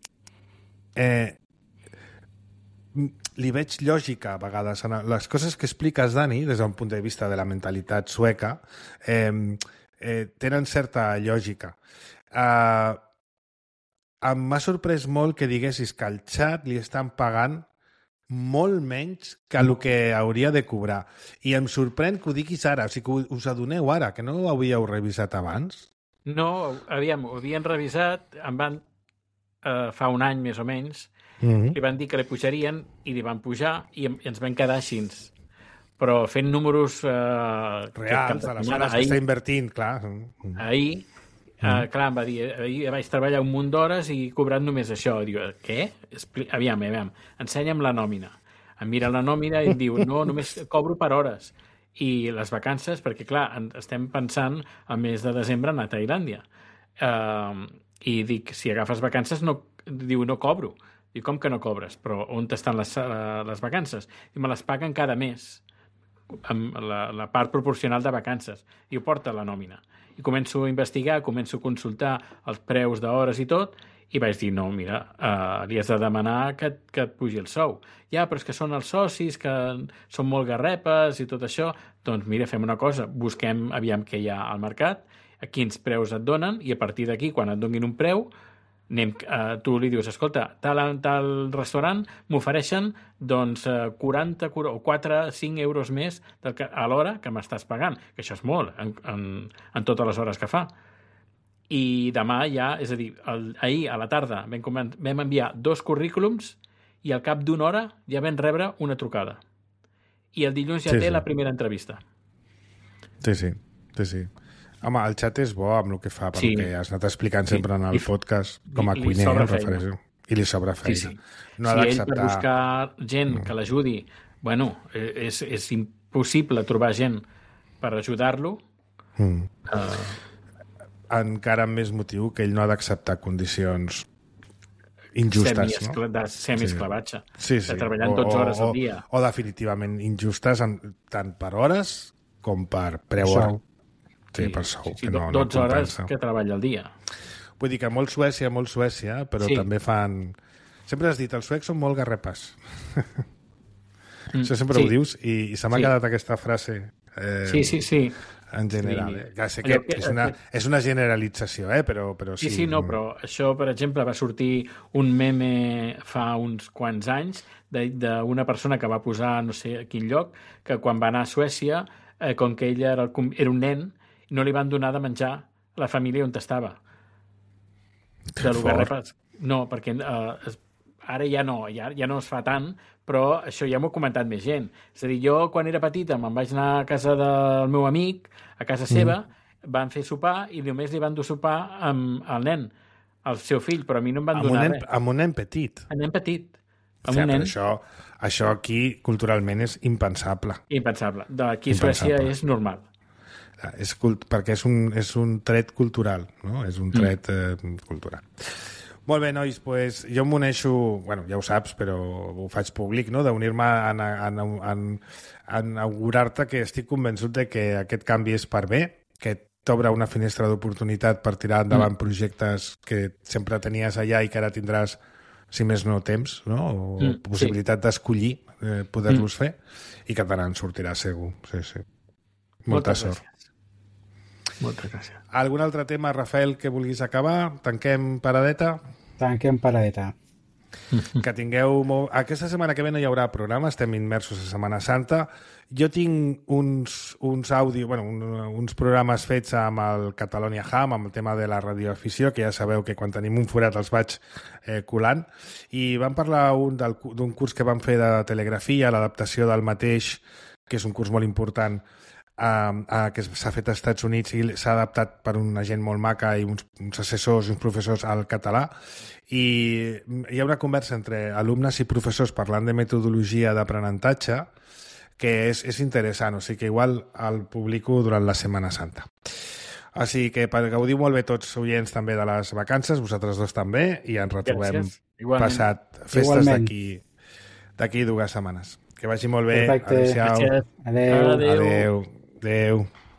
li veig lògica a vegades en les coses que expliques, Dani, des d'un punt de vista de la mentalitat sueca, tenen certa lògica. M'ha sorprès molt que diguessis que al xat li estan pagant molt menys que el que hauria de cobrar. I em sorprèn que ho diguis ara, o sigui que us adoneu ara, que no ho havíeu revisat abans? No, aviam, ho havien revisat, fa un any més o menys, li van dir que li pujarien i li van pujar i ens vam quedar així. Però fent números... reals, a les hores que està invertint, clar. Ahir, clar, em va dir, ahir vaig treballar un munt d'hores i he cobrat només això. Diu, què? Aviam, ensenya'm la nòmina. Em mira la nòmina i em diu, no, només cobro per hores. I les vacances, perquè clar, estem pensant al mes de desembre anar a Tailàndia. I dic, si agafes vacances, diu, no cobro. Diu, com que no cobres? Però on estan les vacances? I me les paguen cada mes, amb la part proporcional de vacances. I ho porta la nòmina. I començo a investigar, començo a consultar els preus d'hores i tot, i vaig dir, no, mira, li has de demanar que et pugi el sou. Ja, però és que són els socis, que són molt garrepes i tot això. Doncs mira, fem una cosa, busquem aviam què hi ha al mercat, a quins preus et donen, i a partir d'aquí, quan et donin un preu, tu li dius, escolta, tal restaurant m'ofereixen doncs 40 o 4, 5 euros més a l'hora que m'estàs pagant, que això és molt en totes les hores que fa. I demà ja, és a dir, ahir a la tarda vam enviar 2 currículums i al cap d'una hora ja vam rebre una trucada. I el dilluns ja té la primera entrevista. Sí. Home, el xat és bo amb el que fa, pel que has anat explicant sempre en el podcast, com a cuiner, em refereixo. I li sobra feina. No ha ell d'acceptar... per buscar gent que l'ajudi, bueno, és impossible trobar gent per ajudar-lo. Encara amb més motiu que ell no ha d'acceptar condicions injustes, de semiesclavatge, sí. de treballar 12 hores al dia. O definitivament injustes tant per hores com per preu hora. Sí, per sou. Sí, 12 hores que treballa al dia. Vull dir que molt Suècia, però també fan... Sempre has dit, els suecs són molt garrepes. Això sempre ho dius i se m'ha quedat aquesta frase. Sí. En general. Ja sé que és una generalització, però sí. Sí, no, però això, per exemple, va sortir un meme fa uns quants anys d'una persona que va posar no sé a quin lloc, que quan va anar a Suècia, com que ell era un nen, no li van donar de menjar a la família on estava. De garrepes. No, perquè ara ja no es fa tant, però això ja m'ho ha comentat més gent. És a dir, jo quan era petita me'n vaig anar a casa del meu amic, a casa seva, van fer sopar i només li van dur sopar amb el nen, el seu fill, però a mi no em van donar res. Amb un nen petit. Un nen petit. Però això aquí culturalment és impensable. Impensable. D'aquí a Suècia és normal. Perquè és un tret cultural, no? És un tret cultural. Molt bé, nois, doncs jo m'uneixo, bueno, ja ho saps, però ho faig públic, no?, d'unir-me a augurar-te que estic convençut de que aquest canvi és per bé, que t'obre una finestra d'oportunitat per tirar endavant projectes que sempre tenies allà i que ara tindràs, si més no, temps, no?, o possibilitat d'escollir poder-los fer, i que te n'en sortiràs segur. Sí. Molta sort. Moltes gràcies. Algun altre tema, Rafael, que vulguis acabar? Tanquem paradeta? Tanquem paradeta. Que tingueu... Aquesta setmana que ve no hi haurà programa, estem immersos a Setmana Santa. Jo tinc uns àudio, uns programes fets amb el Catalonia Ham, amb el tema de la radioafició, que ja sabeu que quan tenim un forat els vaig colant, i vam parlar d'un curs que vam fer de telegrafia, l'adaptació del mateix, que és un curs molt important, que s'ha fet als Estats Units i s'ha adaptat per una gent molt maca i uns assessors i uns professors al català, i hi ha una conversa entre alumnes i professors parlant de metodologia d'aprenentatge que és interessant, o sigui que igual el publico durant la Setmana Santa. Així que per gaudir molt bé tots oients també de les vacances, vosaltres dos també, i ens retrobem passat festes d'aquí 2 setmanes. Que vagi molt bé. Perfecte. Adéu-siau. Adéu. Adéu.